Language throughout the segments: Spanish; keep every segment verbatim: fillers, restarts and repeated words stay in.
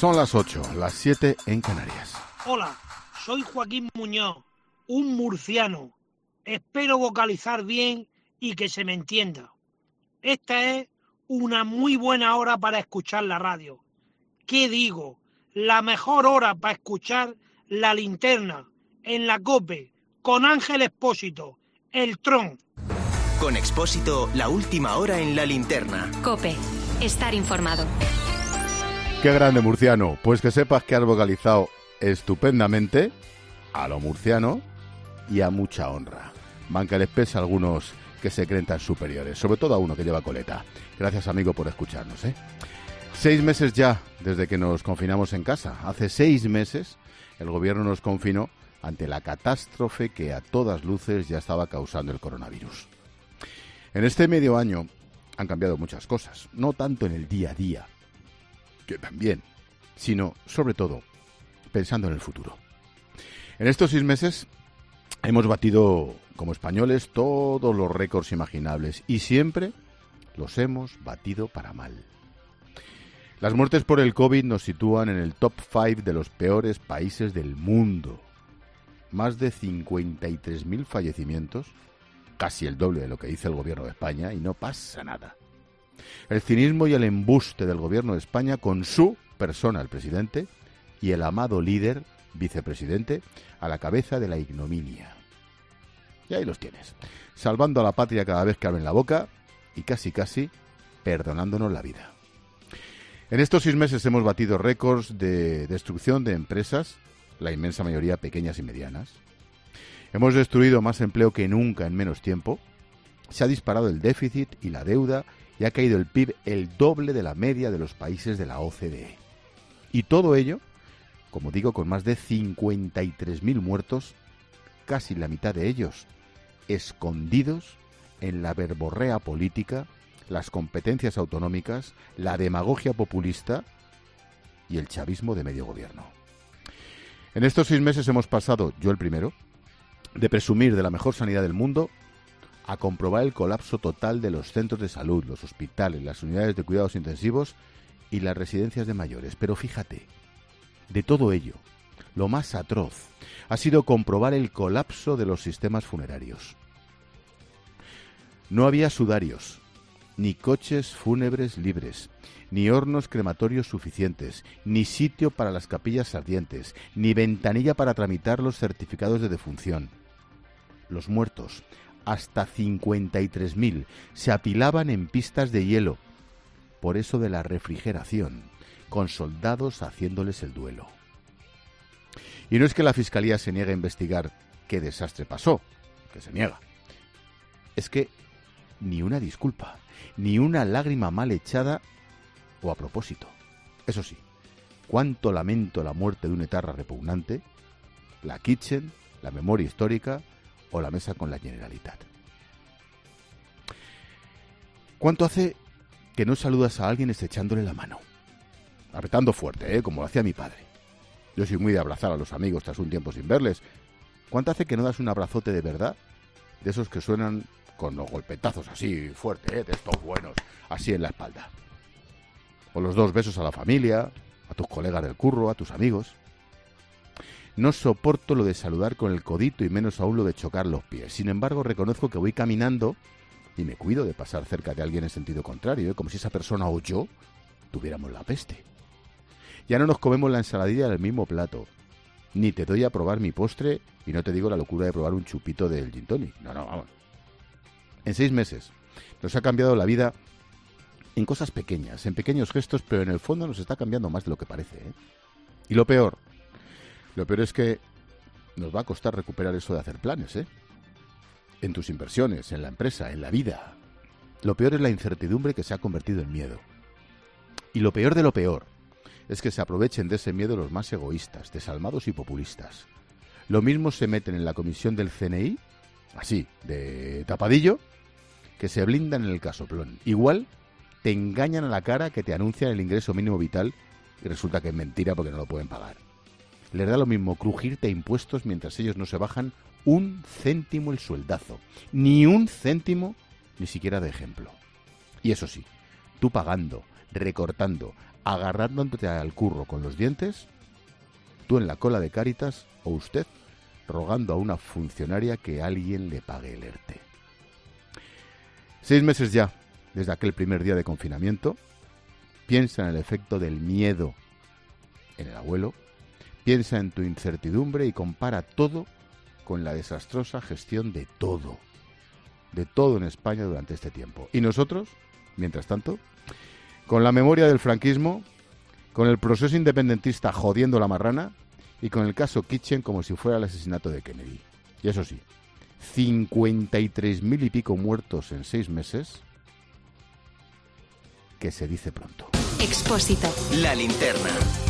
Son las ocho, las siete en Canarias. Hola, soy Joaquín Muñoz, un murciano. Espero vocalizar bien y que se me entienda. Esta es una muy buena hora para escuchar la radio. ¿Qué digo? La mejor hora para escuchar La Linterna, en la COPE, con Ángel Expósito, el Tron. Con Expósito, la última hora en La Linterna. COPE, estar informado. Qué grande, murciano. Pues que sepas que has vocalizado estupendamente a lo murciano y a mucha honra. Van que les pesa a algunos que se creen tan superiores, sobre todo a uno que lleva coleta. Gracias, amigo, por escucharnos, ¿eh? Seis meses ya desde que nos confinamos en casa. Hace seis meses el gobierno nos confinó ante la catástrofe que a todas luces ya estaba causando el coronavirus. En este medio año han cambiado muchas cosas, no tanto en el día a día, que también, sino sobre todo pensando en el futuro. En estos seis meses hemos batido como españoles todos los récords imaginables y siempre los hemos batido para mal. Las muertes por el COVID nos sitúan en el top cinco de los peores países del mundo. Más de cincuenta y tres mil fallecimientos, casi el doble de lo que dice el gobierno de España, y no pasa nada. El cinismo y el embuste del gobierno de España con su persona, el presidente, y el amado líder, vicepresidente, a la cabeza de la ignominia. Y ahí los tienes, salvando a la patria cada vez que abren la boca y casi casi perdonándonos la vida. En estos seis meses hemos batido récords de destrucción de empresas, la inmensa mayoría pequeñas y medianas. Hemos destruido más empleo que nunca en menos tiempo. Se ha disparado el déficit y la deuda y ha caído el P I B el doble de la media de los países de la O C D E. Y todo ello, como digo, con más de cincuenta y tres mil muertos, casi la mitad de ellos escondidos en la verborrea política, las competencias autonómicas, la demagogia populista y el chavismo de medio gobierno. En estos seis meses hemos pasado, yo el primero, de presumir de la mejor sanidad del mundo a comprobar el colapso total de los centros de salud, los hospitales, las unidades de cuidados intensivos y las residencias de mayores. Pero fíjate, de todo ello, lo más atroz ha sido comprobar el colapso de los sistemas funerarios. No había sudarios, ni coches fúnebres libres, ni hornos crematorios suficientes, ni sitio para las capillas ardientes, ni ventanilla para tramitar los certificados de defunción. Los muertos, hasta cincuenta y tres mil, se apilaban en pistas de hielo, por eso de la refrigeración, con soldados haciéndoles el duelo. Y no es que la Fiscalía se niegue a investigar qué desastre pasó, que se niega. Es que ni una disculpa, ni una lágrima mal echada o a propósito. Eso sí, cuánto lamento la muerte de un etarra repugnante, la Kitchen, la memoria histórica o la mesa con la Generalitat. ¿Cuánto hace que no saludas a alguien estrechándole la mano? Apretando fuerte, ¿eh? Como lo hacía mi padre. Yo soy muy de abrazar a los amigos tras un tiempo sin verles. ¿Cuánto hace que no das un abrazote de verdad? De esos que suenan con los golpetazos así fuerte, ¿eh? De estos buenos, así en la espalda. O los dos besos a la familia, a tus colegas del curro, a tus amigos. No soporto lo de saludar con el codito y menos aún lo de chocar los pies. Sin embargo, reconozco que voy caminando y me cuido de pasar cerca de alguien en sentido contrario, ¿eh? Como si esa persona o yo tuviéramos la peste. Ya no nos comemos la ensaladilla del mismo plato. Ni te doy a probar mi postre y no te digo la locura de probar un chupito del gin tonic. No, no, vamos. En seis meses nos ha cambiado la vida en cosas pequeñas, en pequeños gestos, pero en el fondo nos está cambiando más de lo que parece, ¿eh? Y lo peor, lo peor es que nos va a costar recuperar eso de hacer planes, ¿eh? En tus inversiones, en la empresa, en la vida. Lo peor es la incertidumbre que se ha convertido en miedo. Y lo peor de lo peor es que se aprovechen de ese miedo los más egoístas, desalmados y populistas. Lo mismo se meten en la comisión del C N I, así, de tapadillo, que se blindan en el casoplón. Igual te engañan a la cara que te anuncian el ingreso mínimo vital y resulta que es mentira porque no lo pueden pagar. Les da lo mismo crujirte impuestos mientras ellos no se bajan un céntimo el sueldazo. Ni un céntimo, ni siquiera de ejemplo. Y eso sí, tú pagando, recortando, agarrándote al curro con los dientes, tú en la cola de Cáritas o usted rogando a una funcionaria que alguien le pague el ERTE. Seis meses ya desde aquel primer día de confinamiento. Piensa en el efecto del miedo en el abuelo, piensa en tu incertidumbre y compara todo con la desastrosa gestión de todo, de todo en España durante este tiempo. Y nosotros, mientras tanto, con la memoria del franquismo, con el proceso independentista jodiendo la marrana y con el caso Kitchen como si fuera el asesinato de Kennedy. Y eso sí, cincuenta y tres mil y pico muertos en seis meses, que se dice pronto. Expósito. La linterna.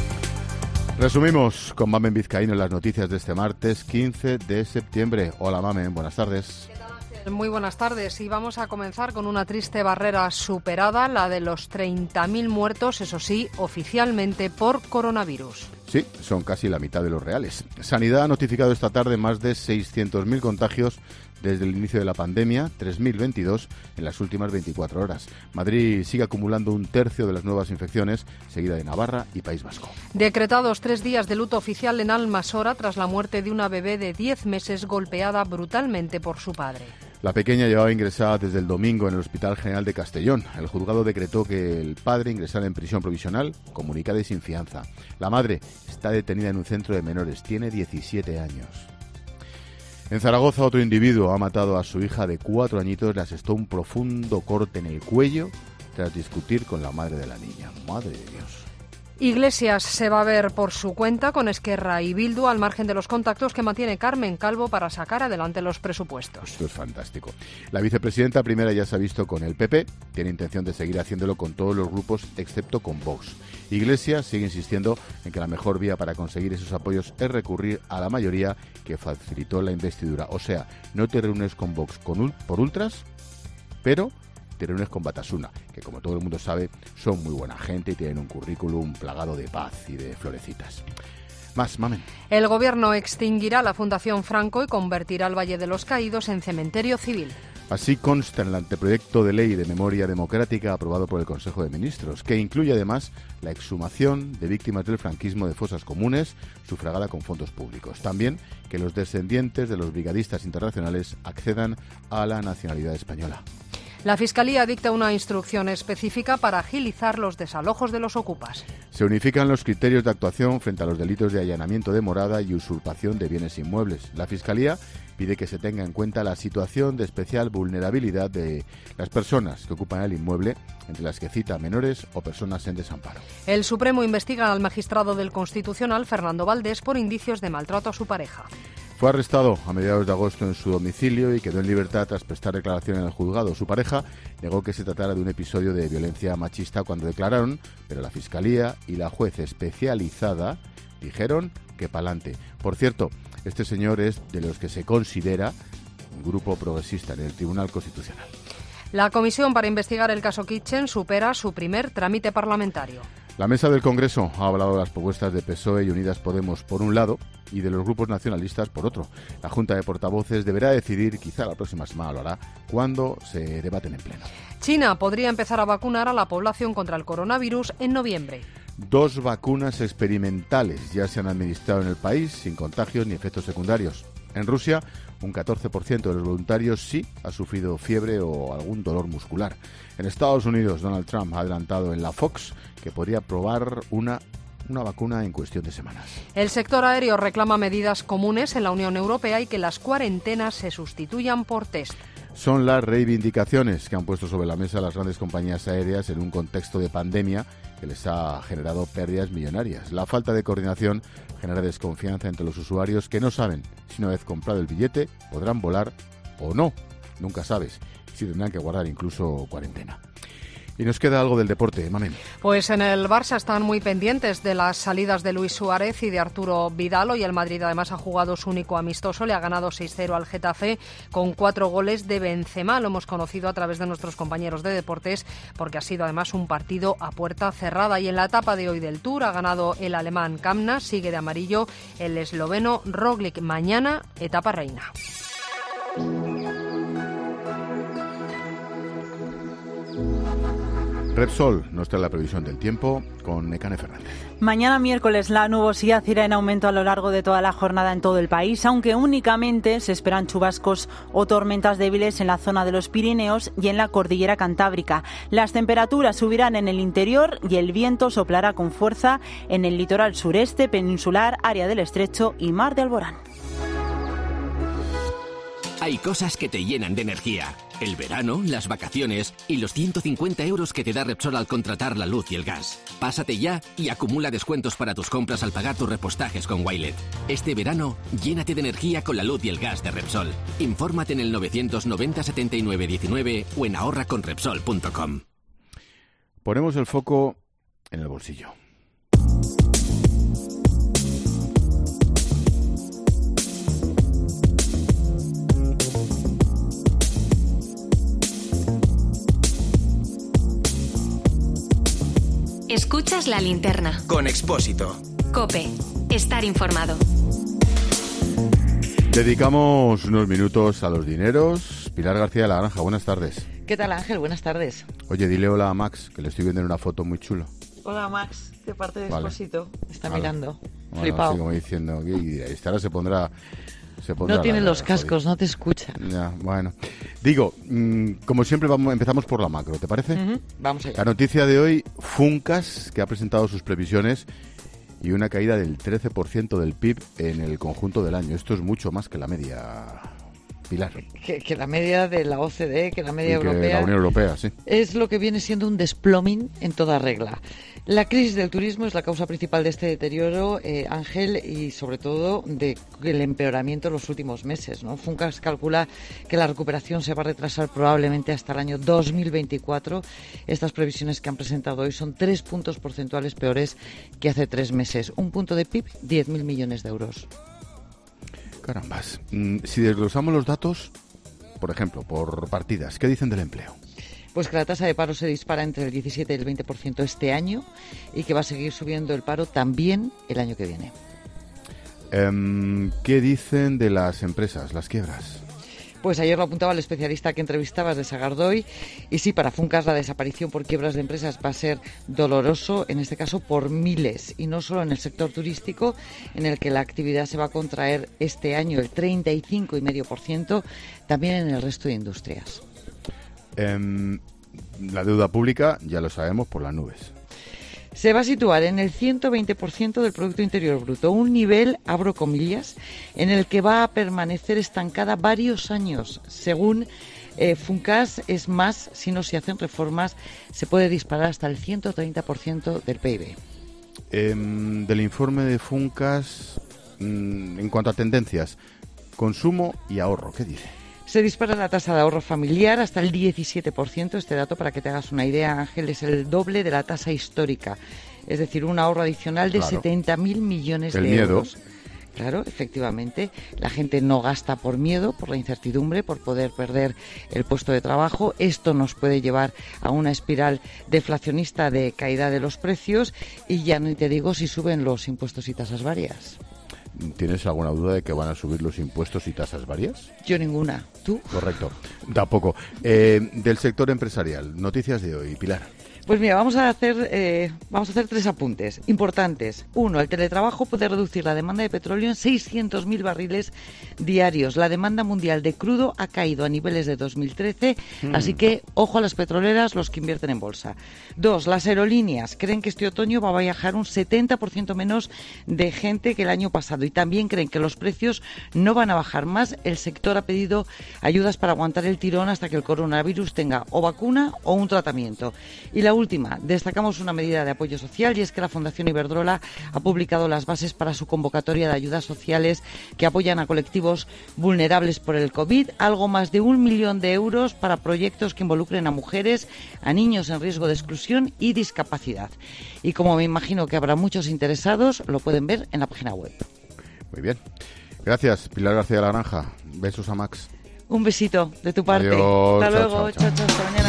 Resumimos con Mamen Vizcaíno en las noticias de este martes quince de septiembre. Hola Mamen, buenas tardes. Muy buenas tardes y vamos a comenzar con una triste barrera superada, la de los treinta mil muertos, eso sí, oficialmente por coronavirus. Sí, son casi la mitad de los reales. Sanidad ha notificado esta tarde más de seiscientos mil contagios desde el inicio de la pandemia, tres mil veintidós en las últimas veinticuatro horas. Madrid sigue acumulando un tercio de las nuevas infecciones, seguida de Navarra y País Vasco. Decretados tres días de luto oficial en Almasora tras la muerte de una bebé de diez meses golpeada brutalmente por su padre. La pequeña llevaba ingresada desde el domingo en el Hospital General de Castellón. El juzgado decretó que el padre ingresara en prisión provisional, comunicada y sin fianza. La madre está detenida en un centro de menores, tiene diecisiete años. En Zaragoza, otro individuo ha matado a su hija de cuatro añitos, le asestó un profundo corte en el cuello tras discutir con la madre de la niña. Madre de Dios. Iglesias se va a ver por su cuenta con Esquerra y Bildu al margen de los contactos que mantiene Carmen Calvo para sacar adelante los presupuestos. Esto es fantástico. La vicepresidenta primera ya se ha visto con el P P, tiene intención de seguir haciéndolo con todos los grupos excepto con Vox. Iglesias sigue insistiendo en que la mejor vía para conseguir esos apoyos es recurrir a la mayoría que facilitó la investidura. O sea, no te reúnes con Vox con, por ultras, pero te reúnes con Batasuna, que como todo el mundo sabe, son muy buena gente y tienen un currículum plagado de paz y de florecitas. Más, Mamen. El gobierno extinguirá la Fundación Franco y convertirá el Valle de los Caídos en cementerio civil. Así consta en el anteproyecto de ley de memoria democrática aprobado por el Consejo de Ministros, que incluye además la exhumación de víctimas del franquismo de fosas comunes, sufragada con fondos públicos. También que los descendientes de los brigadistas internacionales accedan a la nacionalidad española. La Fiscalía dicta una instrucción específica para agilizar los desalojos de los ocupas. Se unifican los criterios de actuación frente a los delitos de allanamiento de morada y usurpación de bienes inmuebles. La Fiscalía pide que se tenga en cuenta la situación de especial vulnerabilidad de las personas que ocupan el inmueble, entre las que cita menores o personas en desamparo. El Supremo investiga al magistrado del Constitucional, Fernando Valdés, por indicios de maltrato a su pareja. Fue arrestado a mediados de agosto en su domicilio y quedó en libertad tras prestar declaración en el juzgado. Su pareja negó que se tratara de un episodio de violencia machista cuando declararon, pero la Fiscalía y la juez especializada dijeron que pa'lante. Por cierto, este señor es de los que se considera un grupo progresista en el Tribunal Constitucional. La comisión para investigar el caso Kitchen supera su primer trámite parlamentario. La mesa del Congreso ha hablado de las propuestas de P S O E y Unidas Podemos por un lado y de los grupos nacionalistas por otro. La Junta de Portavoces deberá decidir, quizá la próxima semana lo hará, cuándo se debaten en pleno. China podría empezar a vacunar a la población contra el coronavirus en noviembre. Dos vacunas experimentales ya se han administrado en el país sin contagios ni efectos secundarios. En Rusia, un catorce por ciento de los voluntarios sí ha sufrido fiebre o algún dolor muscular. En Estados Unidos, Donald Trump ha adelantado en la Fox que podría probar una, una vacuna en cuestión de semanas. El sector aéreo reclama medidas comunes en la Unión Europea y que las cuarentenas se sustituyan por test. Son las reivindicaciones que han puesto sobre la mesa las grandes compañías aéreas en un contexto de pandemia que les ha generado pérdidas millonarias. La falta de coordinación genera desconfianza entre los usuarios que no saben si una vez comprado el billete podrán volar o no. Nunca sabes si tendrán que guardar incluso cuarentena. Y nos queda algo del deporte, Mamen. Pues en el Barça están muy pendientes de las salidas de Luis Suárez y de Arturo Vidal. Hoy el Madrid además ha jugado su único amistoso, le ha ganado seis cero al Getafe con cuatro goles de Benzema. Lo hemos conocido a través de nuestros compañeros de deportes porque ha sido además un partido a puerta cerrada. Y en la etapa de hoy del Tour ha ganado el alemán Kamna, sigue de amarillo el esloveno Roglic. Mañana, etapa reina. Repsol nos trae la previsión del tiempo con Nekane Fernández. Mañana miércoles la nubosidad irá en aumento a lo largo de toda la jornada en todo el país, aunque únicamente se esperan chubascos o tormentas débiles en la zona de los Pirineos y en la cordillera cantábrica. Las temperaturas subirán en el interior y el viento soplará con fuerza en el litoral sureste, peninsular, área del Estrecho y Mar de Alborán. Hay cosas que te llenan de energía. El verano, las vacaciones y los ciento cincuenta euros que te da Repsol al contratar la luz y el gas. Pásate ya y acumula descuentos para tus compras al pagar tus repostajes con Wilet. Este verano, llénate de energía con la luz y el gas de Repsol. Infórmate en el novecientos noventa setenta y nueve diecinueve o en ahorra con repsol punto com. Ponemos el foco en el bolsillo. Escuchas La Linterna. Con Expósito. COPE. Estar informado. Dedicamos unos minutos a los dineros. Pilar García de la Granja, buenas tardes. ¿Qué tal, Ángel? Buenas tardes. Oye, dile hola a Max, que le estoy viendo en una foto muy chulo. Hola, Max, de parte de Vale. Expósito. Está Vale. mirando. Bueno, Flipado. así como diciendo, y esta ahora se pondrá... Se pondrá No tiene la- los la- cascos, no te escuchan. Ya, bueno. Digo, mmm, como siempre vamos, empezamos por la macro, ¿te parece? Ujú, Vamos allá. La noticia de hoy, Funcas, que ha presentado sus previsiones y una caída del trece por ciento del P I B en el conjunto del año. Esto es mucho más que la media, Pilar. Que, que la media de la O C D E, que la media Y que europea, la Unión Europea, sí. es lo que viene siendo un desploming en toda regla. La crisis del turismo es la causa principal de este deterioro, eh, Ángel, y sobre todo de el empeoramiento en los últimos meses, ¿no? Funcas calcula que la recuperación se va a retrasar probablemente hasta el año dos mil veinticuatro. Estas previsiones que han presentado hoy son tres puntos porcentuales peores que hace tres meses. Un punto de P I B, diez mil millones de euros. Carambas. Mm, Si desglosamos los datos, por ejemplo, por partidas, ¿qué dicen del empleo? Pues que la tasa de paro se dispara entre el diecisiete y el veinte por ciento este año y que va a seguir subiendo el paro también el año que viene. Em, ¿Qué dicen de las empresas, las quiebras? Pues ayer lo apuntaba el especialista que entrevistabas de Sagardoy y sí, para Funcas la desaparición por quiebras de empresas va a ser doloroso, en este caso por miles, y no solo en el sector turístico, en el que la actividad se va a contraer este año el treinta y cinco coma cinco por ciento, también en el resto de industrias. Em, la deuda pública, ya lo sabemos, por las nubes. Se va a situar en el ciento veinte por ciento del Producto Interior Bruto, un nivel, abro comillas, en el que va a permanecer estancada varios años. Según eh, Funcas, es más, si no se hacen reformas, se puede disparar hasta el ciento treinta por ciento del P I B. Em, del informe de Funcas, mm, en cuanto a tendencias, consumo y ahorro, ¿qué dice? Se dispara la tasa de ahorro familiar hasta el diecisiete por ciento. Este dato, para que te hagas una idea, Ángel, es el doble de la tasa histórica. Es decir, un ahorro adicional de Claro. setenta mil millones El de miedo. euros. Claro, efectivamente. La gente no gasta por miedo, por la incertidumbre, por poder perder el puesto de trabajo. Esto nos puede llevar a una espiral deflacionista de caída de los precios y ya no te digo si suben los impuestos y tasas varias. ¿Tienes alguna duda de que van a subir los impuestos y tasas varias? Yo ninguna. ¿Tú? Correcto, tampoco. Eh, del sector empresarial, noticias de hoy, Pilar. Pues mira, vamos a hacer eh, vamos a hacer tres apuntes importantes. Uno, el teletrabajo puede reducir la demanda de petróleo en seiscientos mil barriles diarios. La demanda mundial de crudo ha caído a niveles de dos mil trece, mm. así que ojo a las petroleras, los que invierten en bolsa. Dos, las aerolíneas creen que este otoño va a viajar un setenta por ciento menos de gente que el año pasado y también creen que los precios no van a bajar más. El sector ha pedido ayudas para aguantar el tirón hasta que el coronavirus tenga o vacuna o un tratamiento. Y la última, destacamos una medida de apoyo social y es que la Fundación Iberdrola ha publicado las bases para su convocatoria de ayudas sociales que apoyan a colectivos vulnerables por el COVID, algo más de un millón de euros para proyectos que involucren a mujeres, a niños en riesgo de exclusión y discapacidad. Y como me imagino que habrá muchos interesados, lo pueden ver en la página web. Muy bien. Gracias, Pilar García de la Granja. Besos a Max. Un besito de tu parte. Adiós. Hasta Chao, luego. chao, chao. Chao, chao. Hasta mañana.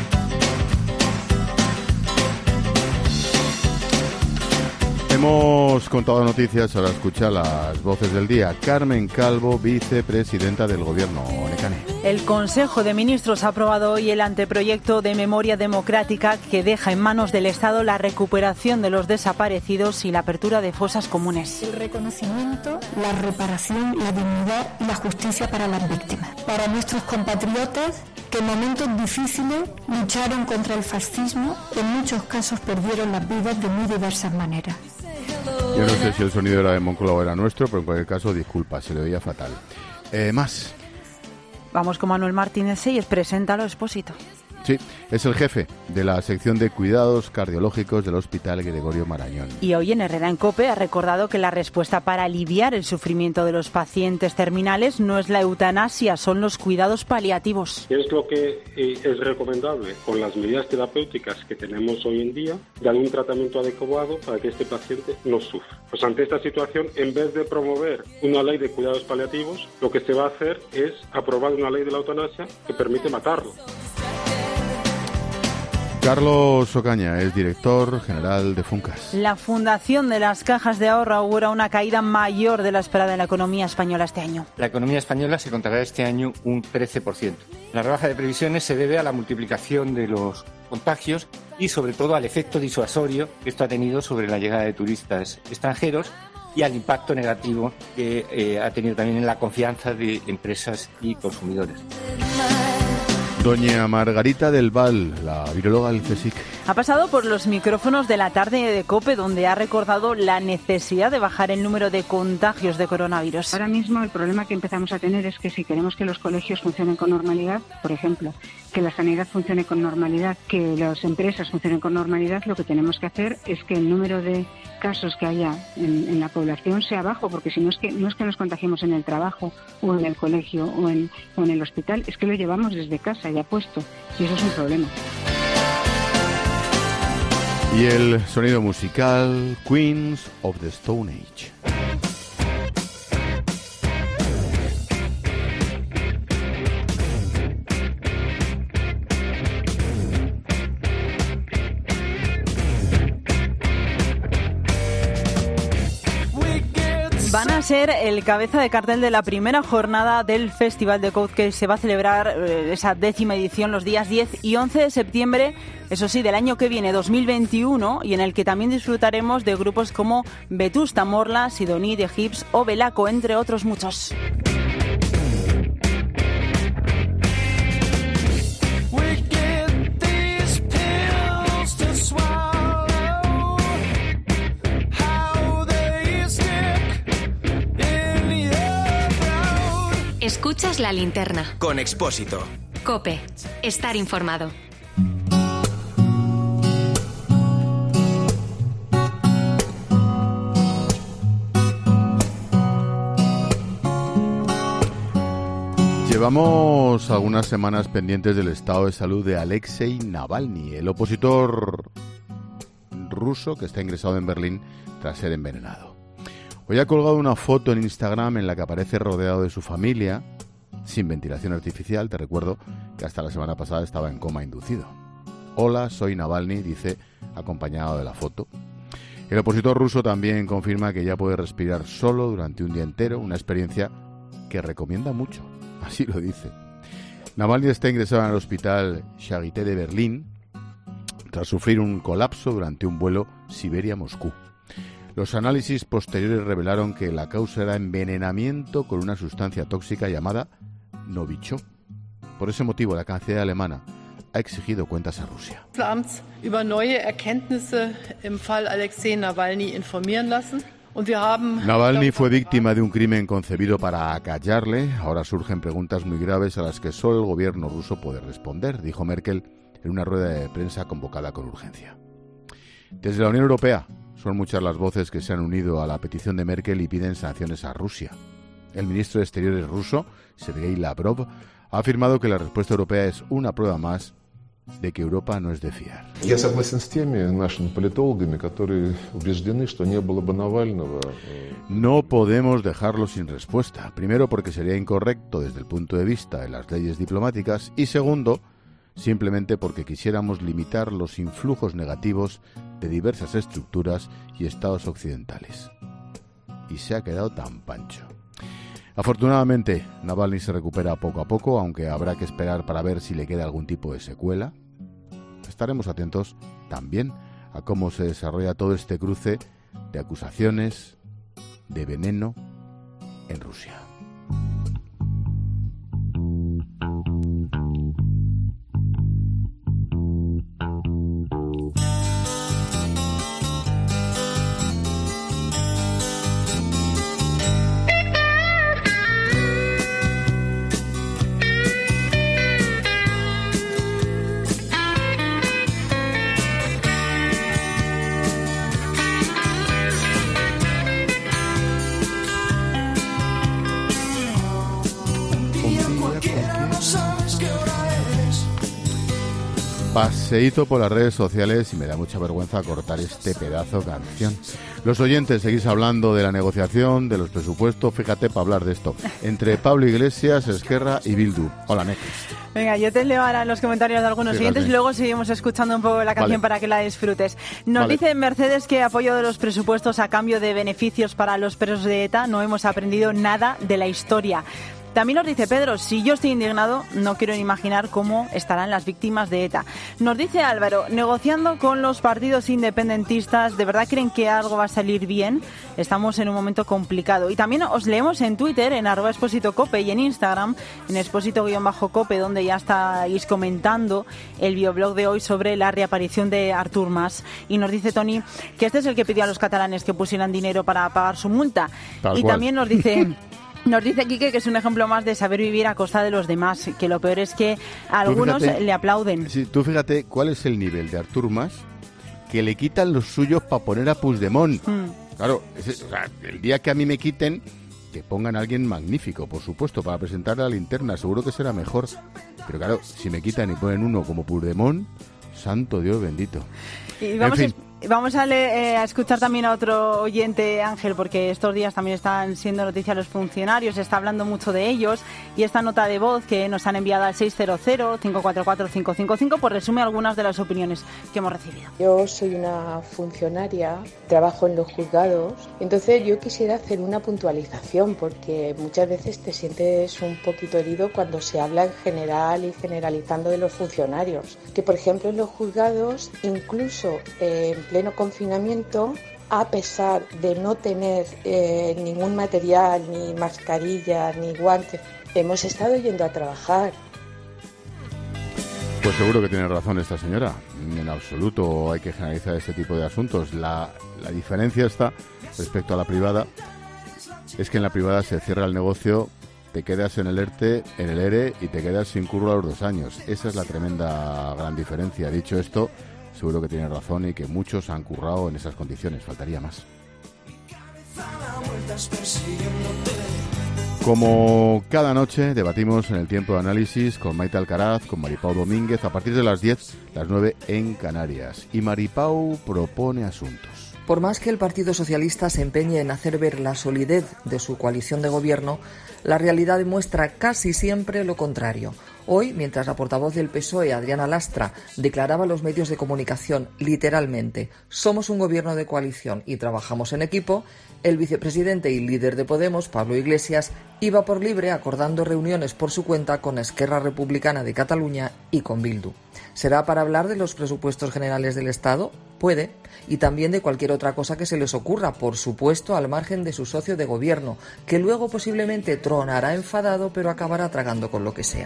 Hemos Hemos contado noticias, ahora escucha las voces del día. Carmen Calvo, vicepresidenta del Gobierno, Nekane. El Consejo de Ministros ha aprobado hoy el anteproyecto de memoria democrática que deja en manos del Estado la recuperación de los desaparecidos y la apertura de fosas comunes. El reconocimiento, la reparación, la dignidad y la justicia para las víctimas. Para nuestros compatriotas que en momentos difíciles lucharon contra el fascismo, en muchos casos perdieron las vidas de muy diversas maneras. Yo no sé si el sonido era de Moncloa o era nuestro, pero en cualquier caso, disculpa, se le oía fatal. Eh, más. Vamos con Manuel Martínez Seyes, preséntalo, Expósito. Sí, es el jefe de la sección de cuidados cardiológicos del Hospital Gregorio Marañón. Y hoy en Herrera en COPE ha recordado que la respuesta para aliviar el sufrimiento de los pacientes terminales no es la eutanasia, son los cuidados paliativos. Es lo que eh, es recomendable con las medidas terapéuticas que tenemos hoy en día, dar un tratamiento adecuado para que este paciente no sufra. Pues ante esta situación, en vez de promover una ley de cuidados paliativos, lo que se va a hacer es aprobar una ley de la eutanasia que permite matarlo. Carlos Ocaña es director general de Funcas. La Fundación de las Cajas de Ahorro augura una caída mayor de la esperada en la economía española este año. La economía española se contraerá este año un trece por ciento. La rebaja de previsiones se debe a la multiplicación de los contagios y sobre todo al efecto disuasorio que esto ha tenido sobre la llegada de turistas extranjeros y al impacto negativo que eh, ha tenido también en la confianza de empresas y consumidores. Doña Margarita del Val, la viróloga del CSIC. Ha pasado por los micrófonos de la tarde de COPE, donde ha recordado la necesidad de bajar el número de contagios de coronavirus. Ahora mismo el problema que empezamos a tener es que si queremos que los colegios funcionen con normalidad, por ejemplo, que la sanidad funcione con normalidad, que las empresas funcionen con normalidad, lo que tenemos que hacer es que el número de casos que haya en, en la población sea bajo, porque si no es que no es que nos contagiemos en el trabajo o en el colegio o en, o en el hospital, es que lo llevamos desde casa ya puesto, y eso es un problema. Y el sonido musical Queens of the Stone Age. Van a ser el cabeza de cartel de la primera jornada del Festival de Code, que se va a celebrar eh, esa décima edición los días diez y once de septiembre, eso sí, del año que viene, dos mil veintiuno, y en el que también disfrutaremos de grupos como Vetusta Morla, Sidoní de Hips o Belaco, entre otros muchos. Escuchas La Linterna. Con Expósito. COPE. Estar informado. Llevamos algunas semanas pendientes del estado de salud de Alexei Navalny, el opositor ruso que está ingresado en Berlín tras ser envenenado. Hoy ha colgado una foto en Instagram en la que aparece rodeado de su familia, sin ventilación artificial. Te recuerdo que hasta la semana pasada estaba en coma inducido. Hola, soy Navalny, dice, acompañado de la foto. El opositor ruso también confirma que ya puede respirar solo durante un día entero, una experiencia que recomienda mucho, así lo dice. Navalny está ingresado en el hospital Charité de Berlín tras sufrir un colapso durante un vuelo Siberia-Moscú. Los análisis posteriores revelaron que la causa era envenenamiento con una sustancia tóxica llamada Novichok. Por ese motivo, la canciller alemana ha exigido cuentas a Rusia. Über neue Erkenntnisse im Fall Alexei Navalny informieren lassen. Navalny fue víctima de un crimen concebido para acallarle. Ahora surgen preguntas muy graves a las que solo el gobierno ruso puede responder, dijo Merkel en una rueda de prensa convocada con urgencia. Desde la Unión Europea son muchas las voces que se han unido a la petición de Merkel y piden sanciones a Rusia. El ministro de Exteriores ruso, Sergei Lavrov, ha afirmado que la respuesta europea es una prueba más de que Europa no es de fiar. Я согласен с теми нашими политологами, которые убеждены, что не было бы Навального. No podemos dejarlo sin respuesta. Primero, porque sería incorrecto desde el punto de vista de las leyes diplomáticas, y segundo, simplemente porque quisiéramos limitar los influjos negativos de diversas estructuras y estados occidentales. Y se ha quedado tan pancho. Afortunadamente, Navalny se recupera poco a poco, aunque habrá que esperar para ver si le queda algún tipo de secuela. Estaremos atentos también a cómo se desarrolla todo este cruce de acusaciones de veneno en Rusia. Paseíto por las redes sociales y me da mucha vergüenza cortar este pedazo de canción. Los oyentes seguís hablando de la negociación, de los presupuestos, fíjate para hablar de esto, entre Pablo Iglesias, Esquerra y Bildu. Hola, Nex. Venga, yo te leo ahora los comentarios de algunos Fíjate. oyentes y luego seguimos escuchando un poco la canción Vale. para que la disfrutes. Nos Vale. dice Mercedes que apoyo de los presupuestos a cambio de beneficios para los presos de ETA. No hemos aprendido nada de la historia. También nos dice Pedro, si yo estoy indignado, no quiero ni imaginar cómo estarán las víctimas de ETA. Nos dice Álvaro, negociando con los partidos independentistas, ¿de verdad creen que algo va a salir bien? Estamos en un momento complicado. Y también os leemos en Twitter, en arroba Expósito Cope, y en Instagram, en Expósito-Cope, donde ya estáis comentando el bioblog de hoy sobre la reaparición de Artur Mas. Y nos dice Tony que este es el que pidió a los catalanes que pusieran dinero para pagar su multa. Tal y cual. también nos dice... Nos dice Quique que es un ejemplo más de saber vivir a costa de los demás, que lo peor es que a algunos fíjate, le aplauden. Sí, tú fíjate cuál es el nivel de Artur Mas, que le quitan los suyos para poner a Puigdemont. Mm. Claro, ese, o sea, el día que a mí me quiten, que pongan a alguien magnífico, por supuesto, para presentar la linterna, seguro que será mejor. Pero claro, si me quitan y ponen uno como Puigdemont, santo Dios bendito. Y vamos, en fin. a, vamos a, le, eh, a escuchar también a otro oyente, Ángel, porque estos días también están siendo noticia los funcionarios, se está hablando mucho de ellos, y esta nota de voz que nos han enviado al seis cero cero, cinco cuatro cuatro, cinco cinco cinco, pues resume algunas de las opiniones que hemos recibido. Yo soy una funcionaria, trabajo en los juzgados, entonces yo quisiera hacer una puntualización, porque muchas veces te sientes un poquito herido cuando se habla en general y generalizando de los funcionarios, que por ejemplo en los juzgados, incluso eh, en pleno confinamiento, a pesar de no tener eh, ningún material, ni mascarilla, ni guantes, hemos estado yendo a trabajar. Pues seguro que tiene razón esta señora. En absoluto hay que generalizar este tipo de asuntos. La, la diferencia está respecto a la privada, es que en la privada se cierra el negocio, te quedas en el ERTE, en el ERE y te quedas sin curro a los dos años. Esa es la tremenda gran diferencia. Dicho esto, seguro que tiene razón y que muchos han currado en esas condiciones, faltaría más. Como cada noche debatimos en el tiempo de análisis con Maite Alcaraz, con Maripau Domínguez, a partir de las diez, las nueve en Canarias. Y Maripau propone asuntos. Por más que el Partido Socialista se empeñe en hacer ver la solidez de su coalición de gobierno, la realidad demuestra casi siempre lo contrario. Hoy, mientras la portavoz del P S O E, Adriana Lastra, declaraba a los medios de comunicación literalmente «somos un gobierno de coalición y trabajamos en equipo», el vicepresidente y líder de Podemos, Pablo Iglesias, iba por libre acordando reuniones por su cuenta con Esquerra Republicana de Cataluña y con Bildu. ¿Será para hablar de los presupuestos generales del Estado? Puede. Y también de cualquier otra cosa que se les ocurra, por supuesto, al margen de su socio de gobierno, que luego posiblemente tronará enfadado, pero acabará tragando con lo que sea.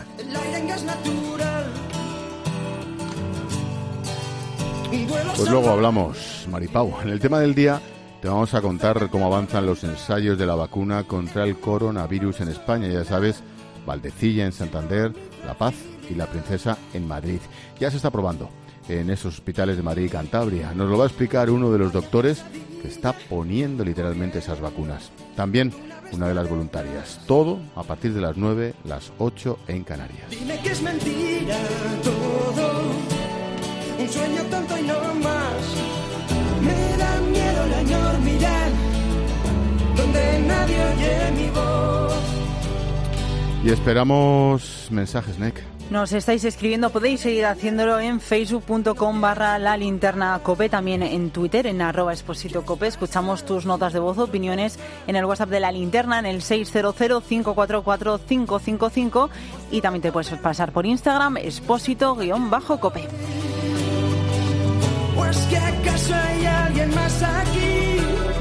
Pues luego hablamos, Maripau. En el tema del día te vamos a contar cómo avanzan los ensayos de la vacuna contra el coronavirus en España. Ya sabes, Valdecilla en Santander, La Paz y La Princesa en Madrid. Ya se está probando en esos hospitales de Madrid y Cantabria. Nos lo va a explicar uno de los doctores que está poniendo literalmente esas vacunas. También una de las voluntarias. Todo a partir de las nueve, las ocho en Canarias. Dime que es mentira todo, un sueño tonto y no más. Me da miedo la enormidad, donde nadie oye mi voz. Y esperamos mensajes, Nek. Nos estáis escribiendo, podéis seguir haciéndolo en facebook.com barra la linterna cope, también en Twitter, en arroba exposito cope. Escuchamos tus notas de voz, opiniones en el WhatsApp de la linterna, en el seis cero cero, cinco cuatro cuatro, cinco cinco cinco, y también te puedes pasar por Instagram, expósito-cope. ¿O es que acaso hay alguien más aquí?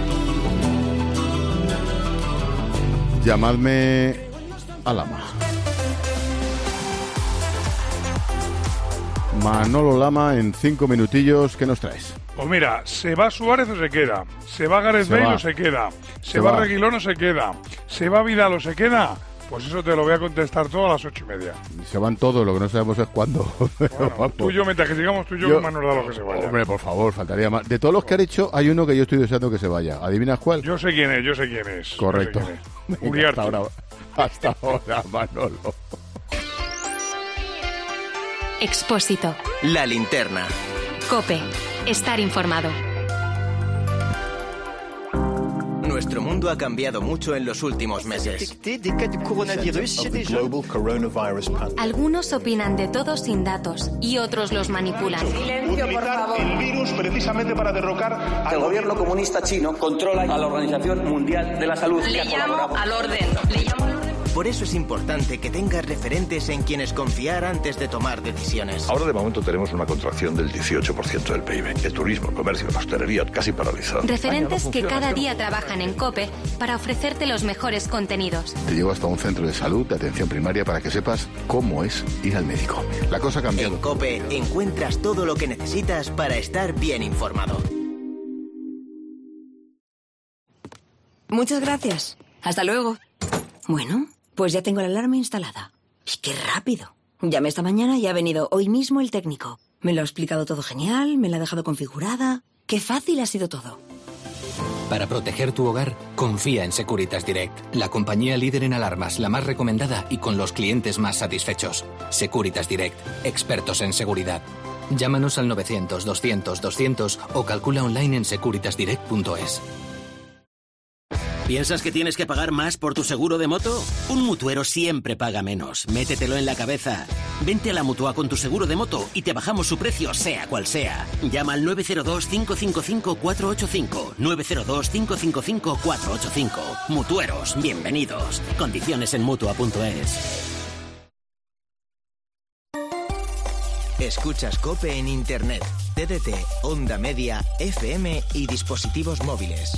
Llamadme a Lama. Manolo Lama, en cinco minutillos, ¿qué nos traes? Pues mira, ¿se va Suárez o se queda? ¿Se va Gareth Se Bale va. o se queda? ¿Se, Se va, va. Reguilón o se queda? ¿Se va Vidal o se queda? Pues eso te lo voy a contestar todo a las ocho y media. Se van todos, lo que no sabemos es cuándo. Bueno, tú y yo, mientras que sigamos tú y yo, Yo- más nos da lo que se vaya. Hombre, por favor, faltaría más. De todos los que han hecho, hay uno que yo estoy deseando que se vaya. ¿Adivinas cuál? Yo sé quién es, yo sé quién es. Correcto. Yo sé quién es. Venga, Uriarte. hasta ahora, hasta ahora, Manolo. Expósito. La linterna. Cope. Estar informado. Nuestro mundo ha cambiado mucho en los últimos meses. Algunos opinan de todo sin datos y otros los manipulan. Utilizar el virus precisamente para derrocar al gobierno comunista chino controla a la Organización Mundial de la Salud. Le llamo al orden. Por eso es importante que tengas referentes en quienes confiar antes de tomar decisiones. Ahora de momento tenemos una contracción del dieciocho por ciento del P I B. El turismo, el comercio, la hostelería casi paralizado. Referentes que cada día trabajan en COPE para ofrecerte los mejores contenidos. Te llevo hasta un centro de salud de atención primaria para que sepas cómo es ir al médico. La cosa ha cambiado. En COPE encuentras todo lo que necesitas para estar bien informado. Muchas gracias. Hasta luego. Bueno, pues ya tengo la alarma instalada. ¡Y qué rápido! Llamé esta mañana y ha venido hoy mismo el técnico. Me lo ha explicado todo genial, me la ha dejado configurada. ¡Qué fácil ha sido todo! Para proteger tu hogar, confía en Securitas Direct, la compañía líder en alarmas, la más recomendada y con los clientes más satisfechos. Securitas Direct, expertos en seguridad. Llámanos al novecientos, doscientos, doscientos o calcula online en securitas direct punto es. ¿Piensas que tienes que pagar más por tu seguro de moto? Un mutuero siempre paga menos. Métetelo en la cabeza. Vente a la Mutua con tu seguro de moto y te bajamos su precio, sea cual sea. Llama al nueve cero dos, cinco cinco cinco, cuatro ocho cinco. nueve cero dos, cinco cinco cinco, cuatro ocho cinco. Mutueros, bienvenidos. Condiciones en mutua punto es. Escuchas COPE en Internet, T D T, Onda Media, F M y dispositivos móviles.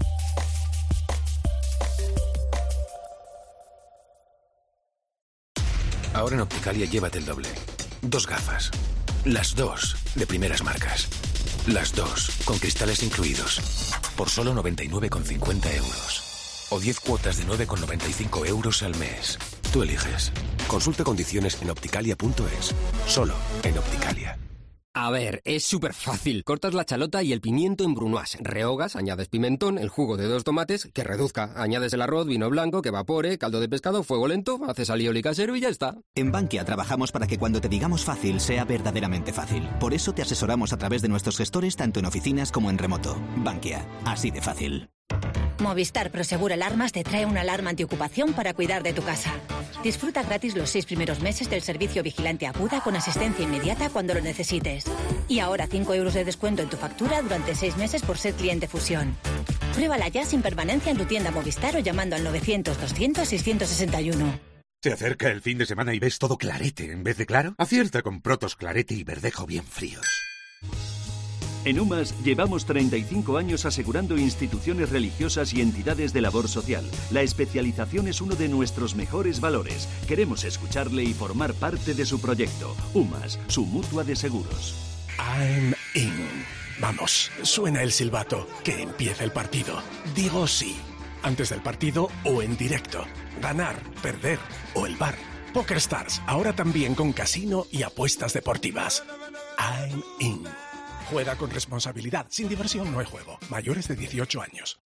Ahora en Opticalia llévate el doble. Dos gafas. Las dos de primeras marcas. Las dos con cristales incluidos. Por solo noventa y nueve con cincuenta euros. O diez cuotas de nueve con noventa y cinco euros al mes. Tú eliges. Consulta condiciones en opticalia punto es. Solo en Opticalia. A ver, es súper fácil. Cortas la chalota y el pimiento en brunoise. Rehogas, añades pimentón, el jugo de dos tomates, que reduzca. Añades el arroz, vino blanco, que evapore, caldo de pescado, fuego lento, haces alioli casero y ya está. En Bankia trabajamos para que cuando te digamos fácil sea verdaderamente fácil. Por eso te asesoramos a través de nuestros gestores tanto en oficinas como en remoto. Bankia, así de fácil. Movistar Prosegur Alarmas te trae una alarma antiocupación para cuidar de tu casa. Disfruta gratis los seis primeros meses del servicio vigilante aguda con asistencia inmediata cuando lo necesites. Y ahora cinco euros de descuento en tu factura durante seis meses por ser cliente Fusión. Pruébala ya sin permanencia en tu tienda Movistar o llamando al novecientos, doscientos, seiscientos sesenta y uno. ¿Se acerca el fin de semana y ves todo clarete en vez de claro? Acierta con Protos Clarete y Verdejo bien fríos. En UMAS llevamos treinta y cinco años asegurando instituciones religiosas y entidades de labor social. La especialización es uno de nuestros mejores valores. Queremos escucharle y formar parte de su proyecto. UMAS, su mutua de seguros. I'm in. Vamos, suena el silbato. Que empiece el partido. Digo sí. Antes del partido o en directo. Ganar, perder o el bar. PokerStars, ahora también con casino y apuestas deportivas. I'm in. Juega con responsabilidad. Sin diversión no hay juego. Mayores de dieciocho años.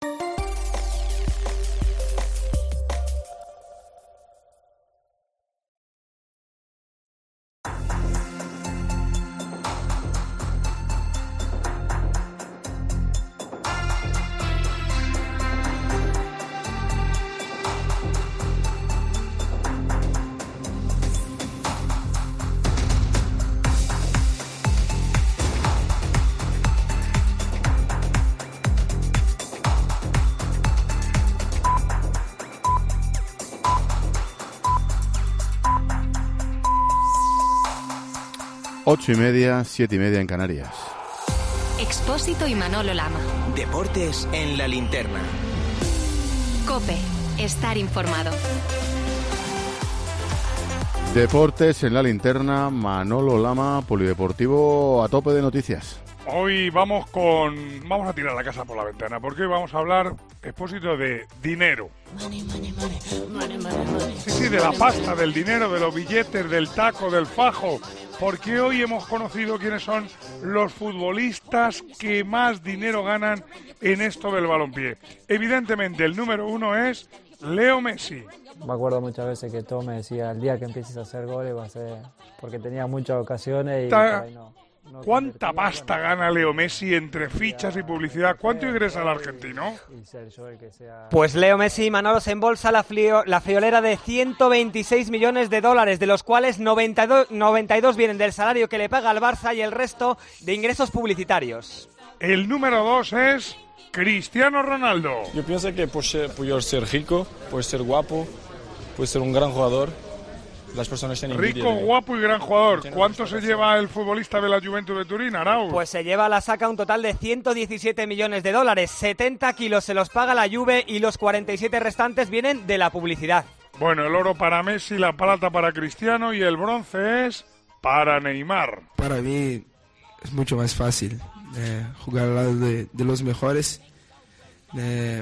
Ocho y media, siete y media en Canarias. Expósito y Manolo Lama. Deportes en la linterna. COPE. Estar informado. Deportes en la linterna, Manolo Lama, polideportivo a tope de noticias. Hoy vamos con... Vamos a tirar la casa por la ventana, porque hoy vamos a hablar, Expósito, de dinero. Money, money, money, money, money, money. Sí, sí, de la pasta, del dinero, de los billetes, del taco, del fajo. Porque hoy hemos conocido quiénes son los futbolistas que más dinero ganan en esto del balompié. Evidentemente, el número uno es Leo Messi. Me acuerdo muchas veces que todo me decía, el día que empieces a hacer goles va a ser... Porque tenía muchas ocasiones y... Ta- por ahí no, no ¿Cuánta pasta gana Leo Messi entre fichas y publicidad? ¿Cuánto ingresa el argentino? y ser yo el que sea... Pues Leo Messi, Manolo, se embolsa la, flio- la friolera de ciento veintiséis millones de dólares, de los cuales noventa y dos, noventa y dos vienen del salario que le paga al Barça y el resto de ingresos publicitarios. El número dos es Cristiano Ronaldo. Yo pienso que por ser, por ser rico, por ser guapo, por ser un gran jugador, las personas tienen envidia Rico, de él. guapo y gran jugador. ¿Cuánto se lleva el futbolista de la Juventus de Turín, Arau? Pues se lleva a la saca un total de ciento diecisiete millones de dólares. setenta kilos se los paga la Juve y los cuarenta y siete restantes vienen de la publicidad. Bueno, el oro para Messi, la plata para Cristiano y el bronce es para Neymar. Para mí es mucho más fácil eh, jugar al lado de, de los mejores eh,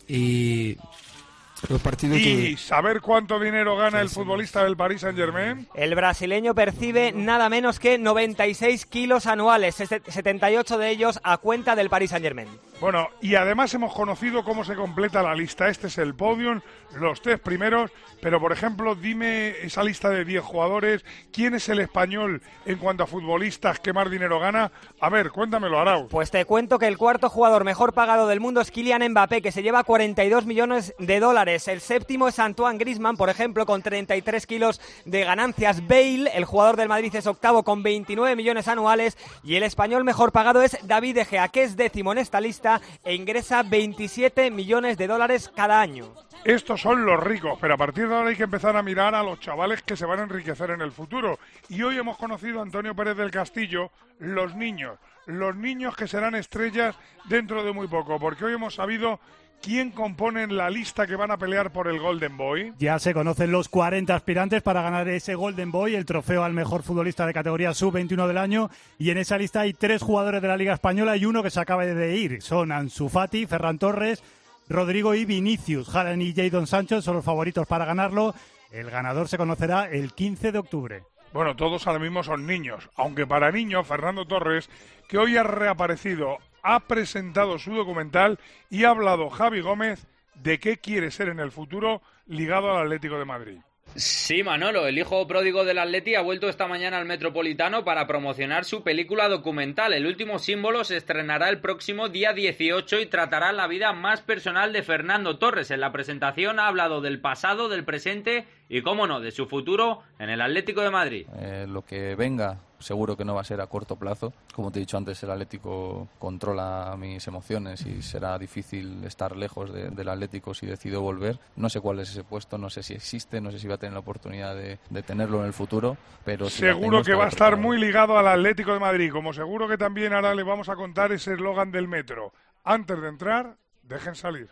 y los partidos ¿Y que... saber cuánto dinero gana el futbolista del Paris Saint-Germain? El brasileño percibe nada menos que noventa y seis kilos anuales, setenta y ocho de ellos a cuenta del Paris Saint-Germain. Bueno, y además hemos conocido cómo se completa la lista. Este es el podium, los tres primeros, pero por ejemplo, dime esa lista de diez jugadores, ¿quién es el español en cuanto a futbolistas que más dinero gana? A ver, cuéntamelo, Arau. Pues te cuento que el cuarto jugador mejor pagado del mundo es Kylian Mbappé, que se lleva cuarenta y dos millones de dólares. El séptimo es Antoine Griezmann, por ejemplo, con treinta y tres kilos de ganancias. Bale, el jugador del Madrid, es octavo con veintinueve millones anuales. Y el español mejor pagado es David De Gea, que es décimo en esta lista e ingresa veintisiete millones de dólares cada año. Estos son los ricos, pero a partir de ahora hay que empezar a mirar a los chavales que se van a enriquecer en el futuro. Y hoy hemos conocido a Antonio Pérez del Castillo, los niños, los niños que serán estrellas dentro de muy poco, porque hoy hemos sabido quién compone la lista que van a pelear por el Golden Boy. Ya se conocen los cuarenta aspirantes para ganar ese Golden Boy, el trofeo al mejor futbolista de categoría sub veintiuno del año, y en esa lista hay tres jugadores de la Liga Española y uno que se acaba de ir. Son Ansu Fati, Ferran Torres, Rodrigo y Vinicius. Haaland y Jadon Sancho son los favoritos para ganarlo. El ganador se conocerá el quince de octubre. Bueno, todos ahora mismo son niños, aunque para niños, Fernando Torres, que hoy ha reaparecido, ha presentado su documental y ha hablado Javi Gómez de qué quiere ser en el futuro ligado al Atlético de Madrid. Sí, Manolo, el hijo pródigo del Atleti ha vuelto esta mañana al Metropolitano para promocionar su película documental. El último símbolo se estrenará el próximo día dieciocho y tratará la vida más personal de Fernando Torres. En la presentación ha hablado del pasado, del presente y, cómo no, de su futuro en el Atlético de Madrid. Eh, lo que venga seguro que no va a ser a corto plazo. Como te he dicho antes, el Atlético controla mis emociones y será difícil estar lejos de, del Atlético si decido volver. No sé cuál es ese puesto, no sé si existe, no sé si va a tener la oportunidad de, de tenerlo en el futuro, pero si seguro que va a estar muy ligado al Atlético de Madrid, como seguro que también ahora le vamos a contar ese eslogan del metro. Antes de entrar, dejen salir.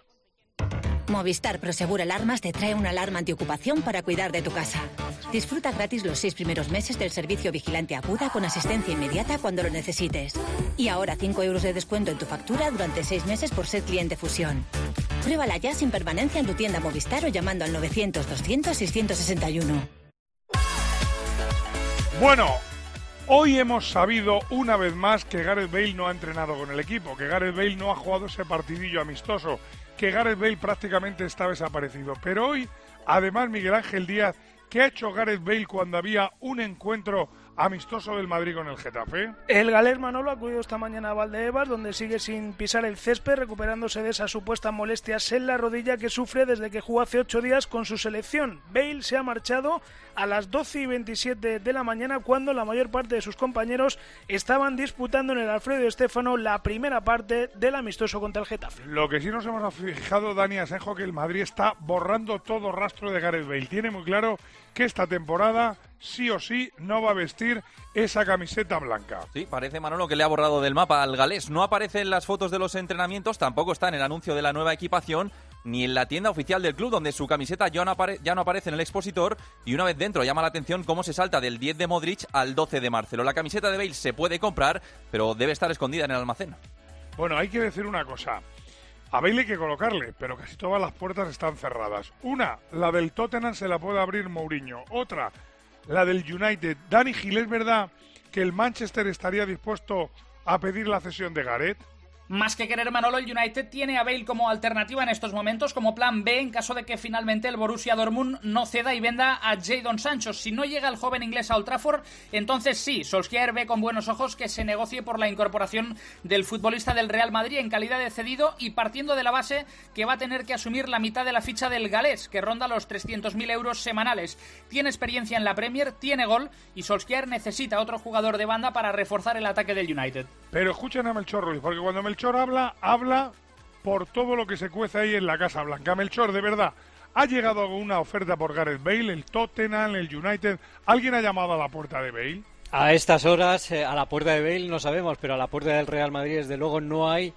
Movistar Prosegur Alarmas te trae una alarma antiocupación para cuidar de tu casa. Disfruta gratis los seis primeros meses del servicio vigilante aguda con asistencia inmediata cuando lo necesites. Y ahora cinco euros de descuento en tu factura durante seis meses por ser cliente Fusión. Pruébala ya sin permanencia en tu tienda Movistar o llamando al novecientos doscientos seiscientos sesenta y uno. Bueno, hoy hemos sabido una vez más que Gareth Bale no ha entrenado con el equipo, que Gareth Bale no ha jugado ese partidillo amistoso, que Gareth Bale prácticamente está desaparecido. Pero hoy, además, Miguel Ángel Díaz, ¿qué ha hecho Gareth Bale cuando había un encuentro amistoso del Madrid con el Getafe? El galés Manolo ha acudido esta mañana a Valdebebas, donde sigue sin pisar el césped, recuperándose de esas supuestas molestias en la rodilla que sufre desde que jugó hace ocho días con su selección. Bale se ha marchado a las doce y veintisiete de la mañana, cuando la mayor parte de sus compañeros estaban disputando en el Alfredo Di Stéfano la primera parte del amistoso contra el Getafe. Lo que sí nos hemos fijado, Dani Asenjo, que el Madrid está borrando todo rastro de Gareth Bale. Tiene muy claro que esta temporada sí o sí no va a vestir esa camiseta blanca. Sí, parece, Manolo, que le ha borrado del mapa al galés. No aparece en las fotos de los entrenamientos, tampoco está en el anuncio de la nueva equipación, ni en la tienda oficial del club, donde su camiseta ya no, apare- ya no aparece en el expositor, y una vez dentro llama la atención cómo se salta del diez de Modric al doce de Marcelo. La camiseta de Bale se puede comprar, pero debe estar escondida en el almacén. Bueno, hay que decir una cosa. A Bale hay que colocarle, pero casi todas las puertas están cerradas. Una, la del Tottenham se la puede abrir Mourinho. Otra, la del United. Dani Gil, ¿es verdad que el Manchester estaría dispuesto a pedir la cesión de Gareth? Más que querer, Manolo, el United tiene a Bale como alternativa en estos momentos, como plan B, en caso de que finalmente el Borussia Dortmund no ceda y venda a Jadon Sancho. Si no llega el joven inglés a Old Trafford, entonces sí, Solskjaer ve con buenos ojos que se negocie por la incorporación del futbolista del Real Madrid en calidad de cedido, y partiendo de la base que va a tener que asumir la mitad de la ficha del galés, que ronda los trescientos mil euros semanales. Tiene experiencia en la Premier, tiene gol, y Solskjaer necesita otro jugador de banda para reforzar el ataque del United. Pero escuchen a Melchor Ruiz, porque cuando Melchor habla, habla por todo lo que se cuece ahí en la Casa Blanca. Melchor, de verdad, ¿ha llegado alguna oferta por Gareth Bale? ¿El Tottenham, el United? ¿Alguien ha llamado a la puerta de Bale? A estas horas, eh, a la puerta de Bale no sabemos, pero a la puerta del Real Madrid, desde luego, no hay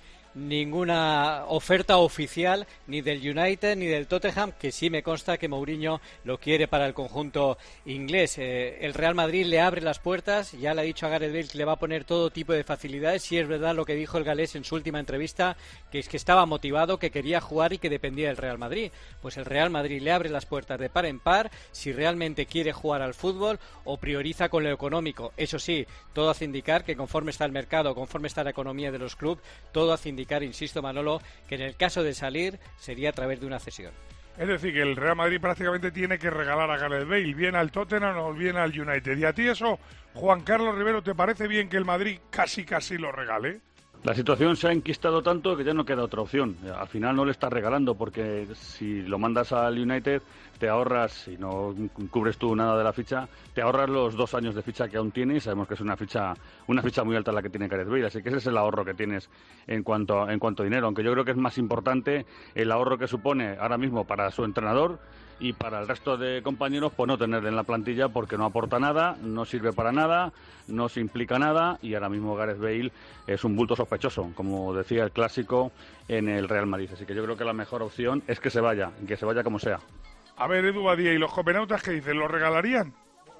ninguna oferta oficial ni del United ni del Tottenham, que sí me consta que Mourinho lo quiere para el conjunto inglés. Eh, el Real Madrid le abre las puertas, ya le ha dicho a Gareth Bale que le va a poner todo tipo de facilidades. Sí es verdad lo que dijo el galés en su última entrevista, que es que estaba motivado, que quería jugar y que dependía del Real Madrid. Pues el Real Madrid le abre las puertas de par en par si realmente quiere jugar al fútbol o prioriza con lo económico. Eso sí, todo hace indicar que conforme está el mercado, conforme está la economía de los clubes, todo hace indicar, insisto, Manolo, que en el caso de salir sería a través de una cesión. Es decir, que el Real Madrid prácticamente tiene que regalar a Gareth Bale, bien al Tottenham o bien al United. ¿Y a ti eso, Juan Carlos Rivero, te parece bien que el Madrid casi casi lo regale? La situación se ha enquistado tanto que ya no queda otra opción. Al final no le estás regalando, porque si lo mandas al United te ahorras, si no cubres tú nada de la ficha, te ahorras los dos años de ficha que aún tienes. Sabemos que es una ficha una ficha muy alta la que tiene Gareth Bale, así que ese es el ahorro que tienes en cuanto, en cuanto a dinero. Aunque yo creo que es más importante el ahorro que supone ahora mismo para su entrenador y para el resto de compañeros, pues no tenerle en la plantilla, porque no aporta nada, no sirve para nada, no se implica nada, y ahora mismo Gareth Bale es un bulto sospechoso, como decía el clásico, en el Real Madrid. Así que yo creo que la mejor opción es que se vaya, y que se vaya como sea. A ver, Edu Badía, ¿y los copenautas qué dicen? ¿Lo regalarían?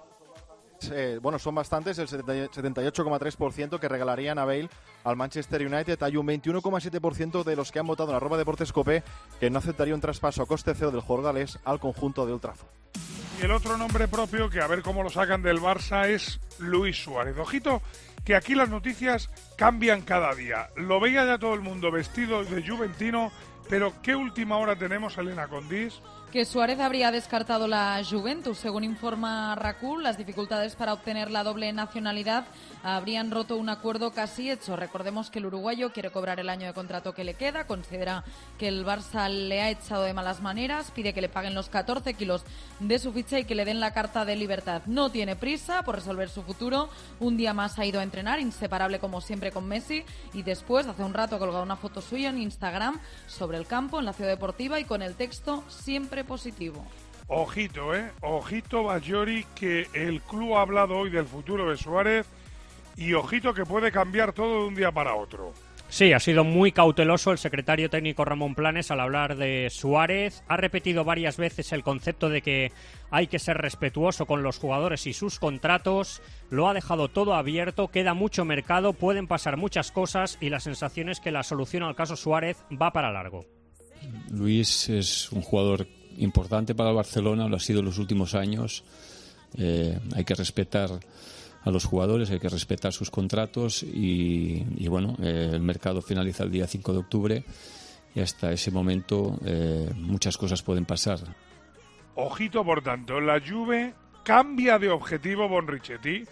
Eh, bueno, son bastantes, el setenta y ocho coma tres por ciento que regalarían a Bale al Manchester United. Hay un veintiuno coma siete por ciento de los que han votado en arroba Deportes Cope que no aceptaría un traspaso a coste cero del jugador galés al conjunto de Old Trafford. Y el otro nombre propio, que a ver cómo lo sacan del Barça, es Luis Suárez. Ojito, que aquí las noticias cambian cada día. Lo veía ya todo el mundo vestido de juventino, pero ¿qué última hora tenemos, Elena Condís? Que Suárez habría descartado la Juventus. Según informa Racul, las dificultades para obtener la doble nacionalidad habrían roto un acuerdo casi hecho. Recordemos que el uruguayo quiere cobrar el año de contrato que le queda, considera que el Barça le ha echado de malas maneras, pide que le paguen los catorce kilos de su ficha y que le den la carta de libertad. No tiene prisa por resolver su futuro. Un día más ha ido a entrenar, inseparable como siempre con Messi, y después, hace un rato, ha colgado una foto suya en Instagram sobre el campo, en la ciudad deportiva, y con el texto siempre positivo. Ojito, eh, ojito, Bajori, que el club ha hablado hoy del futuro de Suárez, y ojito que puede cambiar todo de un día para otro. Sí, ha sido muy cauteloso el secretario técnico Ramón Planes al hablar de Suárez. Ha repetido varias veces el concepto de que hay que ser respetuoso con los jugadores y sus contratos. Lo ha dejado todo abierto, queda mucho mercado, pueden pasar muchas cosas, y la sensación es que la solución al caso Suárez va para largo. Luis es un jugador importante para el Barcelona, lo ha sido en los últimos años. Eh, hay que respetar a los jugadores, hay que respetar sus contratos y, y bueno, eh, el mercado finaliza el día cinco de octubre y hasta ese momento eh, muchas cosas pueden pasar. Ojito, por tanto, la Juve cambia de objetivo Bonrichetti.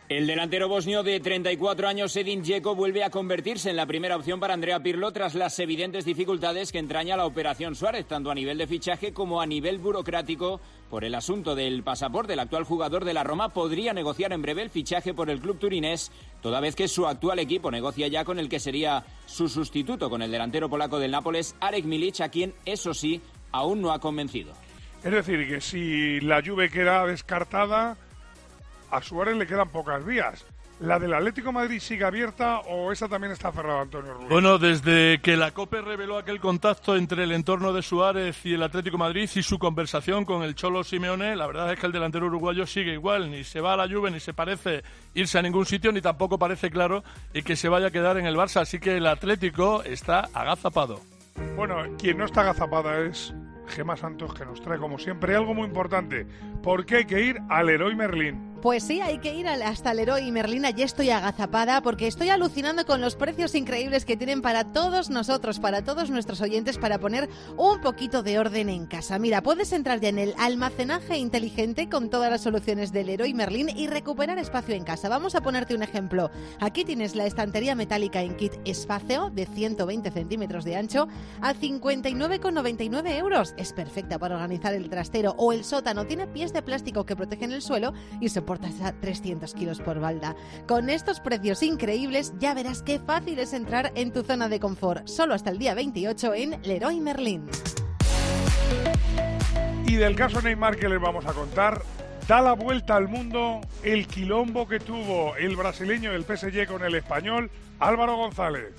El delantero bosnio de treinta y cuatro años, Edin Dzeko, vuelve a convertirse en la primera opción para Andrea Pirlo tras las evidentes dificultades que entraña la Operación Suárez, tanto a nivel de fichaje como a nivel burocrático. Por el asunto del pasaporte, el actual jugador de la Roma podría negociar en breve el fichaje por el club turinés, toda vez que su actual equipo negocia ya con el que sería su sustituto, con el delantero polaco del Nápoles, Arek Milic, a quien, eso sí, aún no ha convencido. Es decir, que si la Juve queda descartada, a Suárez le quedan pocas vías. ¿La del Atlético de Madrid sigue abierta o esa también está cerrada, Antonio Rubio? Bueno, desde que la COPE reveló aquel contacto entre el entorno de Suárez y el Atlético de Madrid y su conversación con el Cholo Simeone, la verdad es que el delantero uruguayo sigue igual, ni se va a la Juve, ni se parece irse a ningún sitio, ni tampoco parece claro y que se vaya a quedar en el Barça, así que el Atlético está agazapado. Bueno, quien no está agazapada es Gemma Santos, que nos trae como siempre algo muy importante, porque hay que ir al Leroy Merlin. Pues sí, hay que ir hasta Leroy Merlin. Allí estoy agazapada porque estoy alucinando con los precios increíbles que tienen para todos nosotros, para todos nuestros oyentes, para poner un poquito de orden en casa. Mira, puedes entrar ya en el almacenaje inteligente con todas las soluciones de Leroy Merlin y recuperar espacio en casa. Vamos a ponerte un ejemplo. Aquí tienes la estantería metálica en kit espacio de ciento veinte centímetros de ancho a cincuenta y nueve con noventa y nueve euros. Es perfecta para organizar el trastero o el sótano. Tiene pies de plástico que protegen el suelo y soporta hasta trescientos kilos por balda. Con estos precios increíbles ya verás qué fácil es entrar en tu zona de confort. Solo hasta el día veintiocho en Leroy Merlin. Y del caso Neymar que les vamos a contar, da la vuelta al mundo el quilombo que tuvo el brasileño del P S G con el español Álvaro González.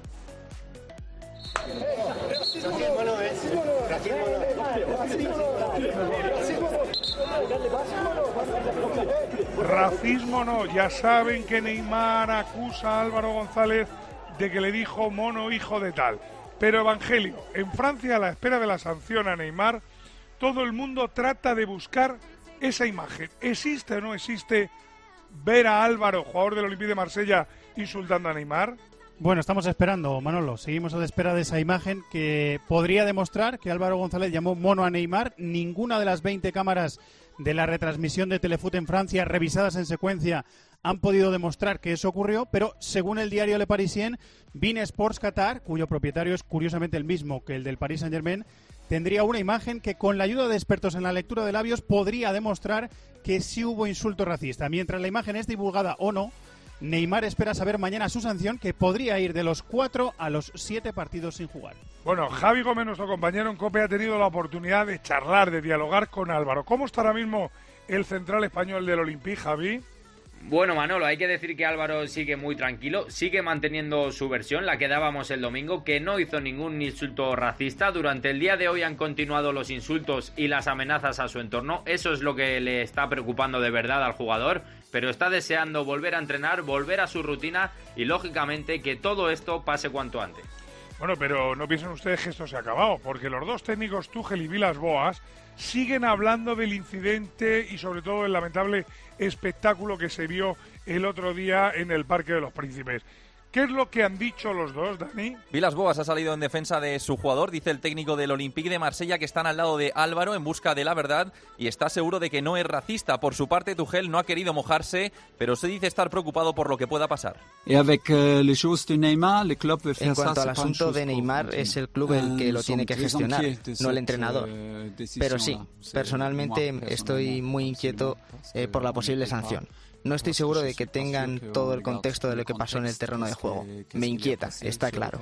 Racismo no, ya saben que Neymar acusa a Álvaro González de que le dijo mono hijo de tal. Pero Evangelio, en Francia, a la espera de la sanción a Neymar, todo el mundo trata de buscar esa imagen. ¿Existe o no existe ver a Álvaro, jugador del Olympique de Marsella, insultando a Neymar? Bueno, estamos esperando, Manolo. Seguimos a la espera de esa imagen que podría demostrar que Álvaro González llamó mono a Neymar. Ninguna de las veinte cámaras de la retransmisión de Telefoot en Francia, revisadas en secuencia, han podido demostrar que eso ocurrió, pero según el diario Le Parisien, beIN Sports Qatar, cuyo propietario es curiosamente el mismo que el del Paris Saint-Germain, tendría una imagen que con la ayuda de expertos en la lectura de labios podría demostrar que sí hubo insulto racista. Mientras la imagen es divulgada o no, Neymar espera saber mañana su sanción, que podría ir de los cuatro a los siete partidos sin jugar. Bueno, Javi Gómez, nuestro compañero en COPE, ha tenido la oportunidad de charlar, de dialogar con Álvaro. ¿Cómo está ahora mismo el central español del Olympique, Javi? Bueno, Manolo, hay que decir que Álvaro sigue muy tranquilo, sigue manteniendo su versión, la que dábamos el domingo, que no hizo ningún insulto racista. Durante el día de hoy han continuado los insultos y las amenazas a su entorno. Eso es lo que le está preocupando de verdad al jugador, pero está deseando volver a entrenar, volver a su rutina y, lógicamente, que todo esto pase cuanto antes. Bueno, pero no piensen ustedes que esto se ha acabado, porque los dos técnicos, Tuchel y Villas-Boas, siguen hablando del incidente y sobre todo del lamentable espectáculo que se vio el otro día en el Parque de los Príncipes. ¿Qué es lo que han dicho los dos, Dani? Villas-Boas ha salido en defensa de su jugador, dice el técnico del Olympique de Marsella, que están al lado de Álvaro en busca de la verdad y está seguro de que no es racista. Por su parte, Tuchel no ha querido mojarse, pero se dice estar preocupado por lo que pueda pasar. En cuanto al asunto de Neymar, es el club el que lo tiene que gestionar, no el entrenador. Pero sí, personalmente estoy muy inquieto eh, por la posible sanción. No estoy seguro de que tengan todo el contexto de lo que pasó en el terreno de juego. Me inquieta, está claro.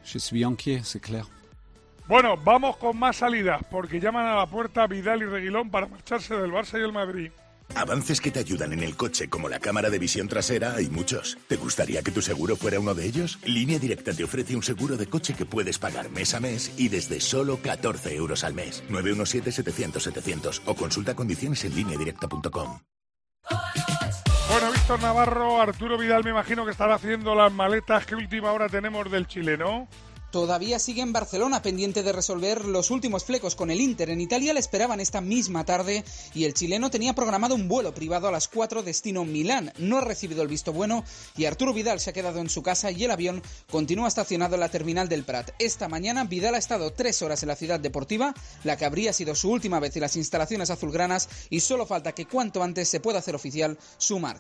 Bueno, vamos con más salidas, porque llaman a la puerta Vidal y Reguilón para marcharse del Barça y el Madrid. Avances que te ayudan en el coche, como la cámara de visión trasera, hay muchos. ¿Te gustaría que tu seguro fuera uno de ellos? Línea Directa te ofrece un seguro de coche que puedes pagar mes a mes y desde solo catorce euros al mes. nueve uno siete, setecientos, setecientos o consulta condiciones en línea directa punto com. Bueno, Víctor Navarro, Arturo Vidal me imagino que estará haciendo las maletas. ¿Qué última hora tenemos del chileno? Todavía sigue en Barcelona, pendiente de resolver los últimos flecos con el Inter. En Italia le esperaban esta misma tarde y el chileno tenía programado un vuelo privado a las cuatro destino Milán. No ha recibido el visto bueno y Arturo Vidal se ha quedado en su casa y el avión continúa estacionado en la terminal del Prat. Esta mañana Vidal ha estado tres horas en la ciudad deportiva, la que habría sido su última vez en las instalaciones azulgranas, y solo falta que cuanto antes se pueda hacer oficial su marcha.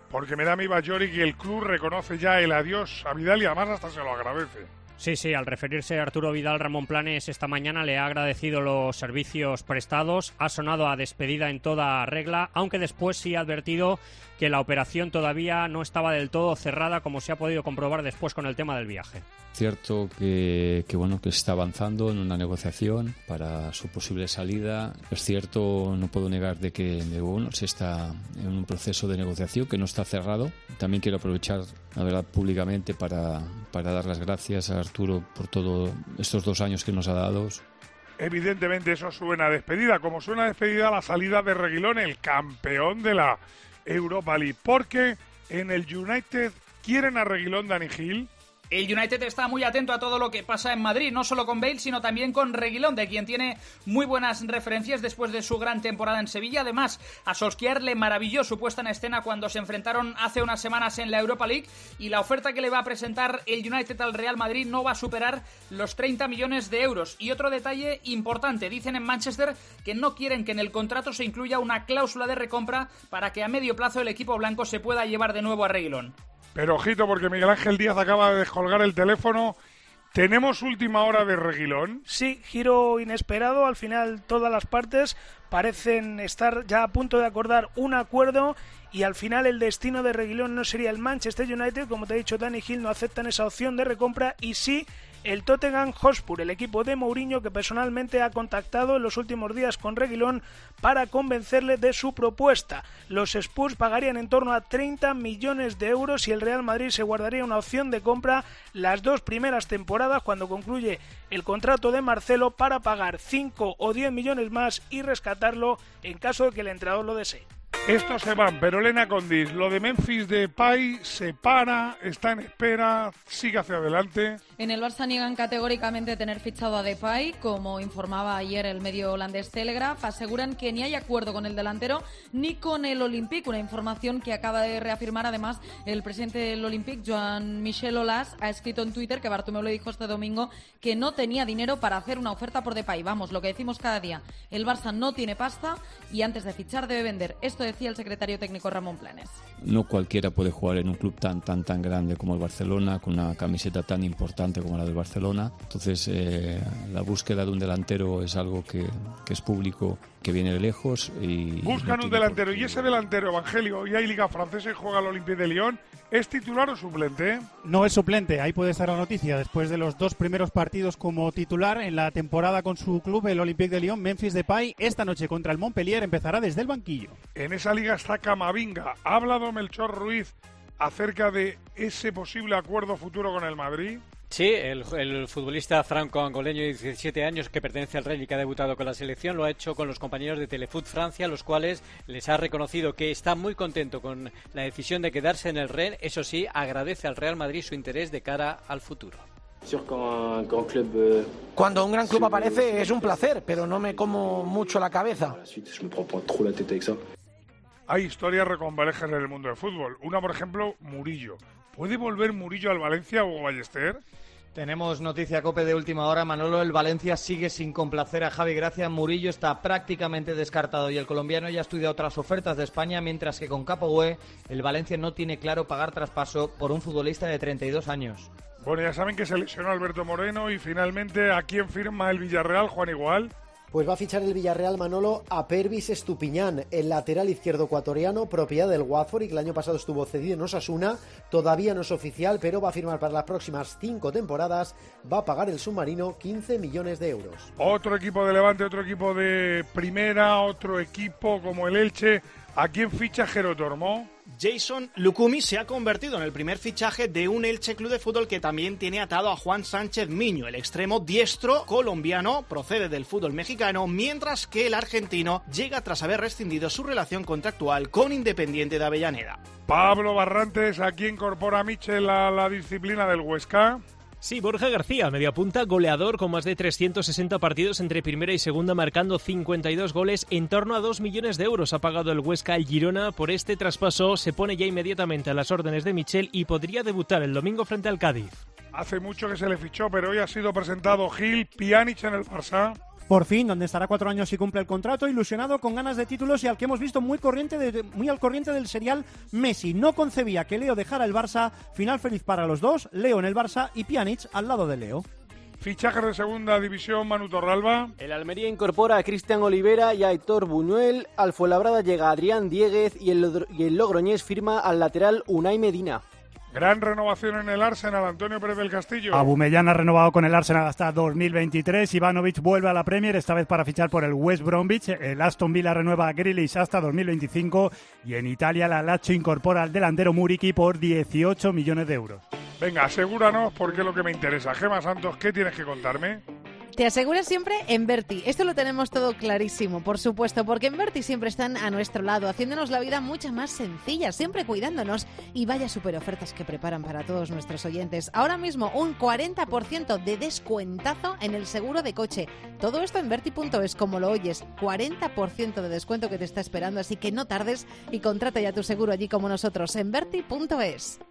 Porque me da mi Bajori que el club reconoce ya el adiós a Vidal y además hasta se lo agradece. Sí, sí, al referirse a Arturo Vidal, Ramón Planes esta mañana le ha agradecido los servicios prestados, ha sonado a despedida en toda regla, aunque después sí ha advertido que la operación todavía no estaba del todo cerrada, como se ha podido comprobar después con el tema del viaje. Cierto que, que bueno que se está avanzando en una negociación para su posible salida. Es cierto, no puedo negar de que de, bueno, se está en un proceso de negociación que no está cerrado. También quiero aprovechar, la verdad, públicamente para, para dar las gracias a Arturo por todos estos dos años que nos ha dado. Evidentemente eso suena a despedida, como suena a despedida la salida de Reguilón, el campeón de la Europa League, porque en el United quieren a Reguilón, Dani Gil. El United está muy atento a todo lo que pasa en Madrid, no solo con Bale, sino también con Reguilón, de quien tiene muy buenas referencias después de su gran temporada en Sevilla. Además, a Solskjaer le maravilló su puesta en escena cuando se enfrentaron hace unas semanas en la Europa League, y la oferta que le va a presentar el United al Real Madrid no va a superar los treinta millones de euros. Y otro detalle importante, dicen en Manchester que no quieren que en el contrato se incluya una cláusula de recompra para que a medio plazo el equipo blanco se pueda llevar de nuevo a Reguilón. Pero ojito, porque Miguel Ángel Díaz acaba de descolgar el teléfono. ¿Tenemos última hora de Reguilón? Sí, giro inesperado. Al final todas las partes parecen estar ya a punto de acordar un acuerdo y al final el destino de Reguilón no sería el Manchester United. Como te ha dicho Dani Gil, no aceptan esa opción de recompra y sí el Tottenham Hotspur, el equipo de Mourinho, que personalmente ha contactado en los últimos días con Reguilón para convencerle de su propuesta. Los Spurs pagarían en torno a treinta millones de euros y el Real Madrid se guardaría una opción de compra las dos primeras temporadas cuando concluye el contrato de Marcelo para pagar cinco o diez millones más y rescatarlo en caso de que el entrenador lo desee. Estos se van, pero Elena Condis, lo de Memphis Depay se para, está en espera, sigue hacia adelante. En el Barça niegan categóricamente tener fichado a Depay, como informaba ayer el medio holandés Telegraph. Aseguran que ni hay acuerdo con el delantero ni con el Olympique, una información que acaba de reafirmar además el presidente del Olympique, Jean-Michel Aulas, ha escrito en Twitter que Bartomeu le dijo este domingo que no tenía dinero para hacer una oferta por Depay. Vamos, lo que decimos cada día, el Barça no tiene pasta y antes de fichar debe vender. Esto decía el secretario técnico Ramón Planes. No cualquiera puede jugar en un club tan tan tan grande como el Barcelona, con una camiseta tan importante como la del Barcelona. Entonces eh, la búsqueda de un delantero es algo que, que es público, que viene de lejos. Y buscan no un delantero y ese delantero, Evangelio, y hay Liga Francesa y juega el Olympique de Lyon. ¿Es titular o suplente? No es suplente, ahí puede estar la noticia. Después de los dos primeros partidos como titular en la temporada con su club, el Olympique de Lyon, Memphis Depay, esta noche contra el Montpellier empezará desde el banquillo. En esa liga está Camavinga. ¿Ha hablado Melchor Ruiz acerca de ese posible acuerdo futuro con el Madrid? Sí, el, el futbolista franco-angoleño de diecisiete años que pertenece al Real y que ha debutado con la selección lo ha hecho con los compañeros de Telefoot Francia, los cuales les ha reconocido que está muy contento con la decisión de quedarse en el Rennes. Eso sí, agradece al Real Madrid su interés de cara al futuro. Cuando un gran club aparece es un placer, pero no me como mucho la cabeza. Hay historias reconvalejas en el mundo del fútbol. Una, por ejemplo, Murillo. ¿Puede volver Murillo al Valencia o Ballester? Tenemos noticia COPE de última hora, Manolo. El Valencia sigue sin complacer a Javi Gracia. Murillo está prácticamente descartado y el colombiano ya ha estudiado otras ofertas de España, mientras que con Capoue el Valencia no tiene claro pagar traspaso por un futbolista de treinta y dos años. Bueno, ya saben que se lesionó Alberto Moreno y finalmente, ¿a quién firma el Villarreal, Juan Igual? Pues va a fichar el Villarreal, Manolo, a Pervis Estupiñán, el lateral izquierdo ecuatoriano, propiedad del Watford y que el año pasado estuvo cedido en Osasuna. Todavía no es oficial, pero va a firmar para las próximas cinco temporadas. Va a pagar el submarino quince millones de euros. Otro equipo de Levante, otro equipo de Primera, otro equipo como el Elche. ¿A quién ficha Jero Tormó? Jason Lucumi se ha convertido en el primer fichaje de un Elche Club de Fútbol que también tiene atado a Juan Sánchez Miño, el extremo diestro colombiano, procede del fútbol mexicano, mientras que el argentino llega tras haber rescindido su relación contractual con Independiente de Avellaneda. Pablo Barrantes, ¿a quién incorpora Michel a la disciplina del Huesca? Sí, Borja García, mediapunta, goleador con más de trescientos sesenta partidos entre primera y segunda, marcando cincuenta y dos goles. En torno a dos millones de euros ha pagado el Huesca al Girona por este traspaso. Se pone ya inmediatamente a las órdenes de Michel y podría debutar el domingo frente al Cádiz. Hace mucho que se le fichó, pero hoy ha sido presentado Gil, Pjanic en el Barça. por fin, donde estará cuatro años y cumple el contrato, ilusionado, con ganas de títulos y al que hemos visto muy, corriente de, muy al corriente del serial Messi. No concebía que Leo dejara el Barça, final feliz para los dos, Leo en el Barça y Pjanic al lado de Leo. Fichajes de segunda división, Manu Torralba. El Almería incorpora a Cristian Olivera y a Aitor Buñuel. Al Fuenlabrada llega Adrián Diéguez y el, y el Logroñés firma al lateral Unai Medina. Gran renovación en el Arsenal, Antonio Pérez del Castillo. Aubameyang ha renovado con el Arsenal hasta dos mil veintitrés. Ivanovic vuelve a la Premier, esta vez para fichar por el West Bromwich. El Aston Villa renueva a Grealish hasta dos mil veinticinco. Y en Italia la Lazio incorpora al delantero Muriqui por dieciocho millones de euros. Venga, asegúranos porque es lo que me interesa. Gemma Santos, ¿qué tienes que contarme? Te aseguras siempre en Berti. Esto lo tenemos todo clarísimo, por supuesto, porque en Berti siempre están a nuestro lado, haciéndonos la vida mucho más sencilla, siempre cuidándonos. Y vaya super ofertas que preparan para todos nuestros oyentes. Ahora mismo un cuarenta por ciento de descuentazo en el seguro de coche. Todo esto en Berti punto es, como lo oyes, cuarenta por ciento de descuento que te está esperando, así que no tardes y contrata ya tu seguro allí como nosotros en Berti punto es.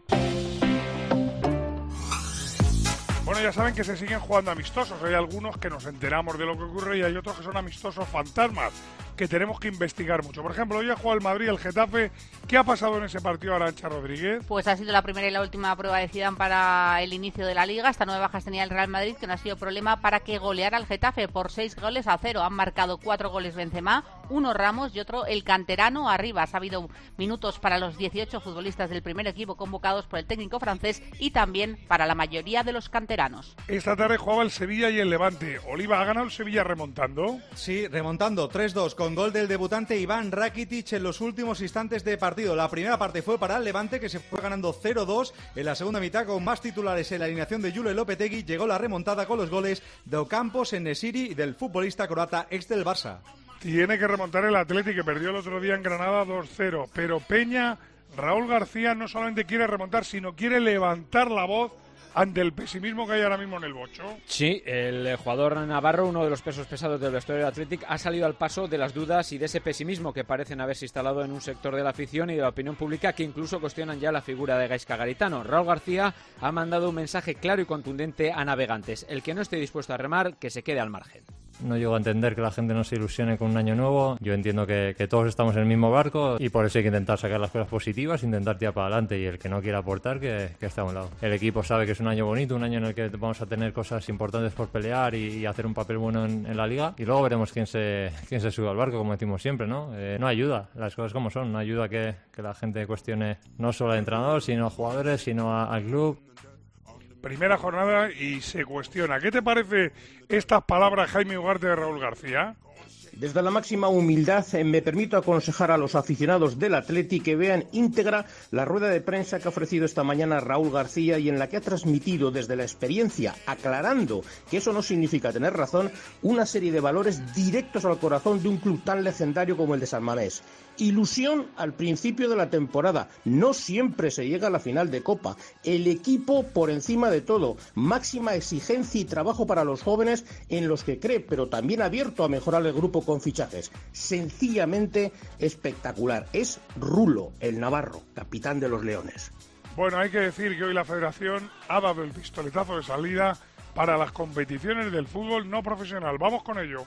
Bueno, ya saben que se siguen jugando amistosos. Hay algunos que nos enteramos de lo que ocurre y hay otros que son amistosos fantasmas que tenemos que investigar mucho. Por ejemplo, hoy ha jugado el Madrid, el Getafe. ¿Qué ha pasado en ese partido, Arantxa Rodríguez? Pues ha sido la primera y la última prueba de Zidane para el inicio de la Liga. Hasta nueve bajas tenía el Real Madrid, que no ha sido problema para que goleara al Getafe por seis goles a cero. Han marcado cuatro goles Benzema, uno Ramos y otro el canterano Arribas. Ha habido minutos para los dieciocho futbolistas del primer equipo convocados por el técnico francés y también para la mayoría de los canteranos. Esta tarde jugaba el Sevilla y el Levante. Oliva, ¿ha ganado el Sevilla remontando? Sí, remontando tres dos con gol del debutante Iván Rakitic en los últimos instantes de partido. La primera parte fue para el Levante, que se fue ganando cero dos. En la segunda mitad, con más titulares en la alineación de Jule Lopetegui, llegó la remontada con los goles de Ocampos, Enesiri y del futbolista croata ex del Barça. Tiene que remontar el Atleti, que perdió el otro día en Granada dos cero. Pero Peña, Raúl García no solamente quiere remontar, sino quiere levantar la voz ante el pesimismo que hay ahora mismo en el Bocho. Sí, el jugador navarro, uno de los pesos pesados del vestuario del Athletic, ha salido al paso de las dudas y de ese pesimismo que parecen haberse instalado en un sector de la afición y de la opinión pública, que incluso cuestionan ya la figura de Gaizka Garitano. Raúl García ha mandado un mensaje claro y contundente a navegantes: el que no esté dispuesto a remar, que se quede al margen. No llego a entender que la gente no se ilusione con un año nuevo. Yo entiendo que, que todos estamos en el mismo barco y por eso hay que intentar sacar las cosas positivas, intentar tirar para adelante, y el que no quiera aportar, que, que esté a un lado. El equipo sabe que es un año bonito, un año en el que vamos a tener cosas importantes por pelear y, y hacer un papel bueno en, en la liga, y luego veremos quién se, quién se sube al barco, como decimos siempre, ¿no? Eh, no ayuda, las cosas como son, no ayuda que, que la gente cuestione no solo al entrenador, sino a jugadores, sino a, al club. Primera jornada y se cuestiona. ¿Qué te parece estas palabras, Jaime Ugarte, de Raúl García? Desde la máxima humildad me permito aconsejar a los aficionados del Atleti que vean íntegra la rueda de prensa que ha ofrecido esta mañana Raúl García y en la que ha transmitido desde la experiencia, aclarando que eso no significa tener razón, una serie de valores directos al corazón de un club tan legendario como el de San Mamés. Ilusión al principio de la temporada, no siempre se llega a la final de Copa, el equipo por encima de todo, máxima exigencia y trabajo para los jóvenes en los que cree, pero también abierto a mejorar el grupo con fichajes. Sencillamente espectacular. Es Rulo, el navarro, capitán de los Leones. Bueno, hay que decir que hoy la Federación ha dado el pistoletazo de salida para las competiciones del fútbol no profesional. Vamos con ello.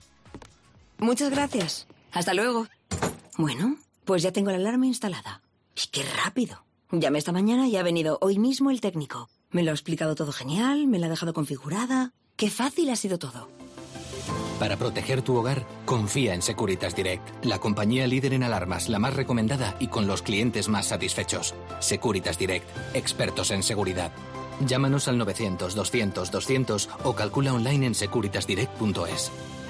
Muchas gracias. Hasta luego. Bueno, pues ya tengo la alarma instalada. ¡Y qué rápido! Llamé esta mañana y ha venido hoy mismo el técnico. Me lo ha explicado todo genial, me la ha dejado configurada. ¡Qué fácil ha sido todo! Para proteger tu hogar, confía en Securitas Direct, la compañía líder en alarmas, la más recomendada y con los clientes más satisfechos. Securitas Direct, expertos en seguridad. Llámanos al novecientos, doscientos, doscientos o calcula online en securitas direct punto es.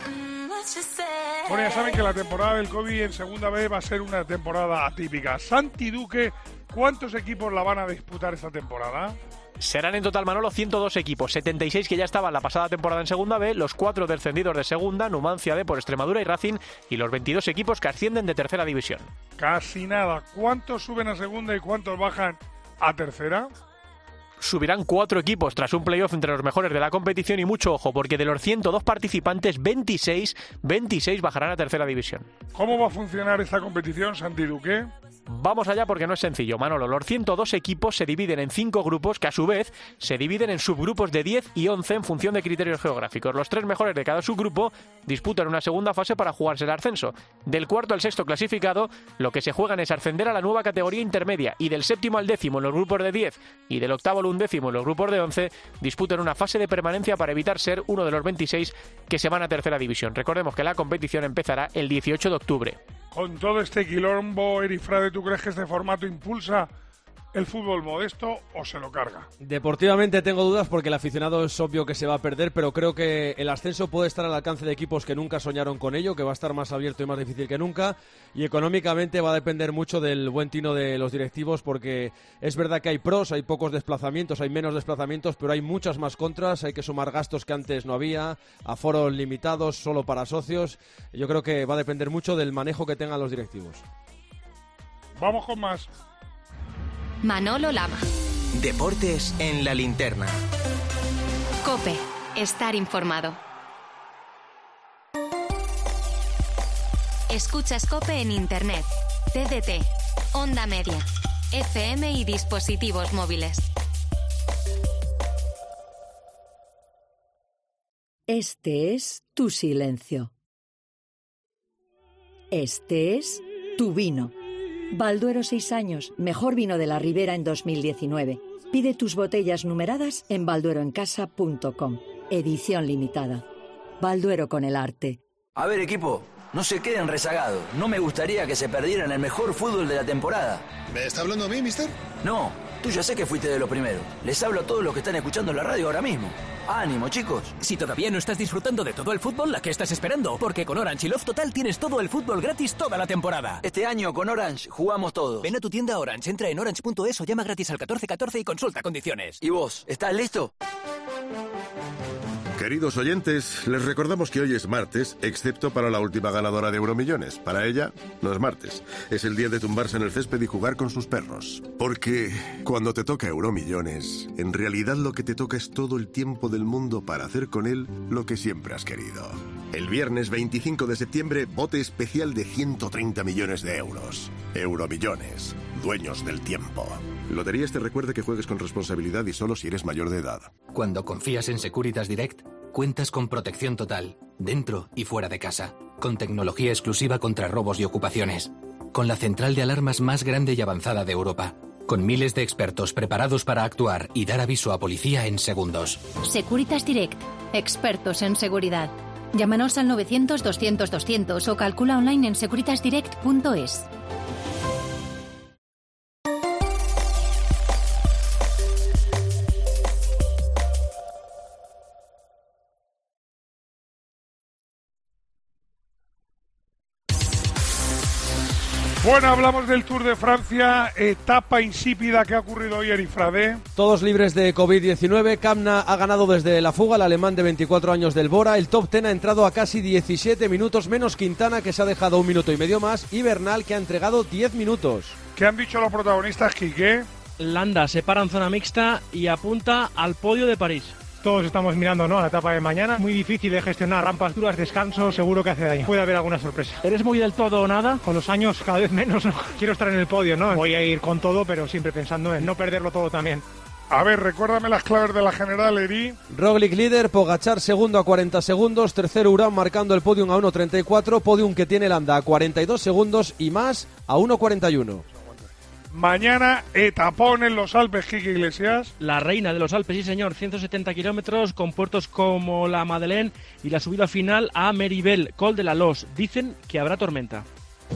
Bueno, ya saben que la temporada del COVID en Segunda B va a ser una temporada atípica. Santi Duque, ¿cuántos equipos la van a disputar esta temporada? Serán en total, Manolo, ciento dos equipos, setenta y seis que ya estaban la pasada temporada en Segunda B, los cuatro descendidos de Segunda, Numancia, Depor, Extremadura y Racing, y los veintidós equipos que ascienden de Tercera División. Casi nada. ¿Cuántos suben a Segunda y cuántos bajan a Tercera? Subirán cuatro equipos tras un playoff entre los mejores de la competición y mucho ojo, porque de los ciento dos participantes, veintiséis, veintiséis bajarán a Tercera División. ¿Cómo va a funcionar esta competición, Santi Duque? Vamos allá porque no es sencillo, Manolo. Los ciento dos equipos se dividen en cinco grupos que a su vez se dividen en subgrupos de diez y once en función de criterios geográficos. Los tres mejores de cada subgrupo disputan una segunda fase para jugarse el ascenso. Del cuarto al sexto clasificado, lo que se juegan es ascender a la nueva categoría intermedia, y del séptimo al décimo en los grupos de diez y del octavo al undécimo en los grupos de once disputan una fase de permanencia para evitar ser uno de los veintiséis que se van a tercera división. Recordemos que la competición empezará el dieciocho de octubre. Con todo este quilombo, Erifrade, ¿tú crees que este formato impulsa el fútbol modesto o se lo carga? Deportivamente tengo dudas porque el aficionado es obvio que se va a perder, pero creo que el ascenso puede estar al alcance de equipos que nunca soñaron con ello, que va a estar más abierto y más difícil que nunca, y económicamente va a depender mucho del buen tino de los directivos, porque es verdad que hay pros, hay pocos desplazamientos, hay menos desplazamientos, pero hay muchas más contras, hay que sumar gastos que antes no había, aforos limitados solo para socios. Yo creo que va a depender mucho del manejo que tengan los directivos. Vamos con más. Manolo Lama. Deportes en la linterna. COPE. Estar informado. Escuchas COPE en Internet, T D T, Onda Media, F M y dispositivos móviles. Este es tu silencio. Este es tu vino. Balduero seis años, mejor vino de la Ribera en dos mil diecinueve. Pide tus botellas numeradas en baldueroencasa punto com. Edición limitada. Balduero con el arte. A ver, equipo, no se queden rezagados. No me gustaría que se perdieran el mejor fútbol de la temporada. ¿Me está hablando a mí, mister? No, tú ya sé que fuiste de los primeros. Les hablo a todos los que están escuchando la radio ahora mismo. ¡Ánimo, chicos! Si todavía no estás disfrutando de todo el fútbol, ¿la qué estás esperando? Porque con Orange y Love Total tienes todo el fútbol gratis toda la temporada. Este año con Orange jugamos todos. Ven a tu tienda Orange, entra en orange punto es o llama gratis al catorce catorce y consulta condiciones. ¿Y vos, estás listo? Queridos oyentes, les recordamos que hoy es martes, excepto para la última ganadora de Euromillones. Para ella, no es martes. Es el día de tumbarse en el césped y jugar con sus perros. Porque cuando te toca Euromillones, en realidad lo que te toca es todo el tiempo del mundo para hacer con él lo que siempre has querido. El viernes veinticinco de septiembre, bote especial de ciento treinta millones de euros. Euromillones, dueños del tiempo. Loterías te recuerda que juegues con responsabilidad y solo si eres mayor de edad. Cuando confías en Securitas Direct, cuentas con protección total, dentro y fuera de casa, con tecnología exclusiva contra robos y ocupaciones, con la central de alarmas más grande y avanzada de Europa, con miles de expertos preparados para actuar y dar aviso a policía en segundos. Securitas Direct, expertos en seguridad. Llámanos al novecientos doscientos doscientos o calcula online en securitas direct punto es. Bueno, hablamos del Tour de Francia, etapa insípida que ha ocurrido hoy en Erifrade. Todos libres de covid diecinueve, Kamna ha ganado desde la fuga, el alemán de veinticuatro años del Bora. El top diez ha entrado a casi diecisiete minutos, menos Quintana, que se ha dejado un minuto y medio más, y Bernal, que ha entregado diez minutos. ¿Qué han dicho los protagonistas, Quique? Landa se para en zona mixta y apunta al podio de París. Todos estamos mirando, ¿no?, a la etapa de mañana. Muy difícil de gestionar, rampas duras, descanso, seguro que hace daño. Puede haber alguna sorpresa. ¿Eres muy del todo o nada? Con los años cada vez menos, ¿no? Quiero estar en el podio, ¿no? Voy a ir con todo, pero siempre pensando en no perderlo todo también. A ver, recuérdame las claves de la general, Eri. Roglic líder, Pogačar segundo a cuarenta segundos, tercero Urán marcando el podium a uno treinta y cuatro, podium que tiene Landa a cuarenta y dos segundos y más a uno cuarenta y uno. Mañana, etapón en los Alpes, Quique Iglesias. La reina de los Alpes, sí señor, ciento setenta kilómetros con puertos como la Madeleine y la subida final a Meribel, Col de la Los. Dicen que habrá tormenta.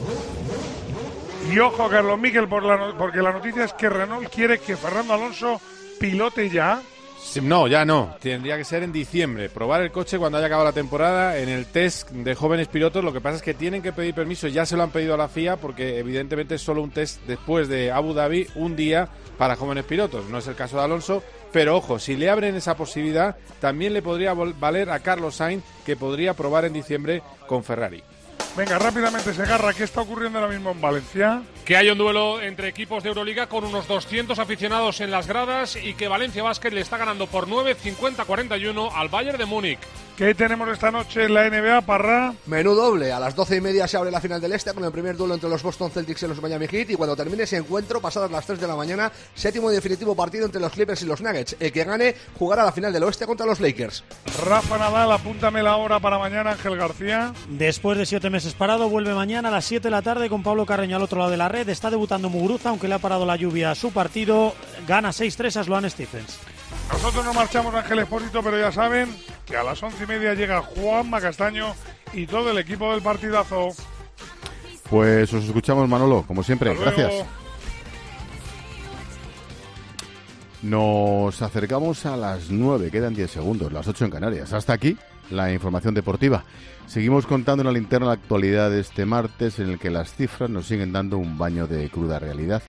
Y ojo, Carlos Miquel, por la no- porque la noticia es que Renault quiere que Fernando Alonso pilote ya. Sí, no, ya no. Tendría que ser en diciembre. Probar el coche cuando haya acabado la temporada en el test de jóvenes pilotos. Lo que pasa es que tienen que pedir permiso. Ya se lo han pedido a la F I A porque evidentemente es solo un test después de Abu Dhabi, un día para jóvenes pilotos. No es el caso de Alonso. Pero ojo, si le abren esa posibilidad, también le podría valer a Carlos Sainz, que podría probar en diciembre con Ferrari. Venga, rápidamente, Segarra, ¿qué está ocurriendo ahora mismo en Valencia? Que hay un duelo entre equipos de Euroliga con unos doscientos aficionados en las gradas y que Valencia Basket le está ganando por nueve, cincuenta a cuarenta y uno al Bayern de Múnich. ¿Qué tenemos esta noche en la N B A, Parra? Menú doble. A las doce y media se abre la final del Este con el primer duelo entre los Boston Celtics y los Miami Heat. Y cuando termine ese encuentro, pasadas las tres de la mañana, séptimo y definitivo partido entre los Clippers y los Nuggets. El que gane jugará la final del Oeste contra los Lakers. Rafa Nadal, apúntame la hora para mañana, Ángel García. Después de siete meses parado, vuelve mañana a las siete de la tarde con Pablo Carreño al otro lado de la red. Está debutando Muguruza, aunque le ha parado la lluvia a su partido. Gana seis tres a Sloane Stephens. Nosotros no marchamos, Ángel Expósito, pero ya saben que a las once y media llega Juanma Castaño y todo el equipo del partidazo. Pues os escuchamos, Manolo, como siempre. Gracias. Nos acercamos a las nueve, quedan diez segundos, las ocho en Canarias. Hasta aquí la información deportiva. Seguimos contando en la linterna la actualidad de este martes, en el que las cifras nos siguen dando un baño de cruda realidad.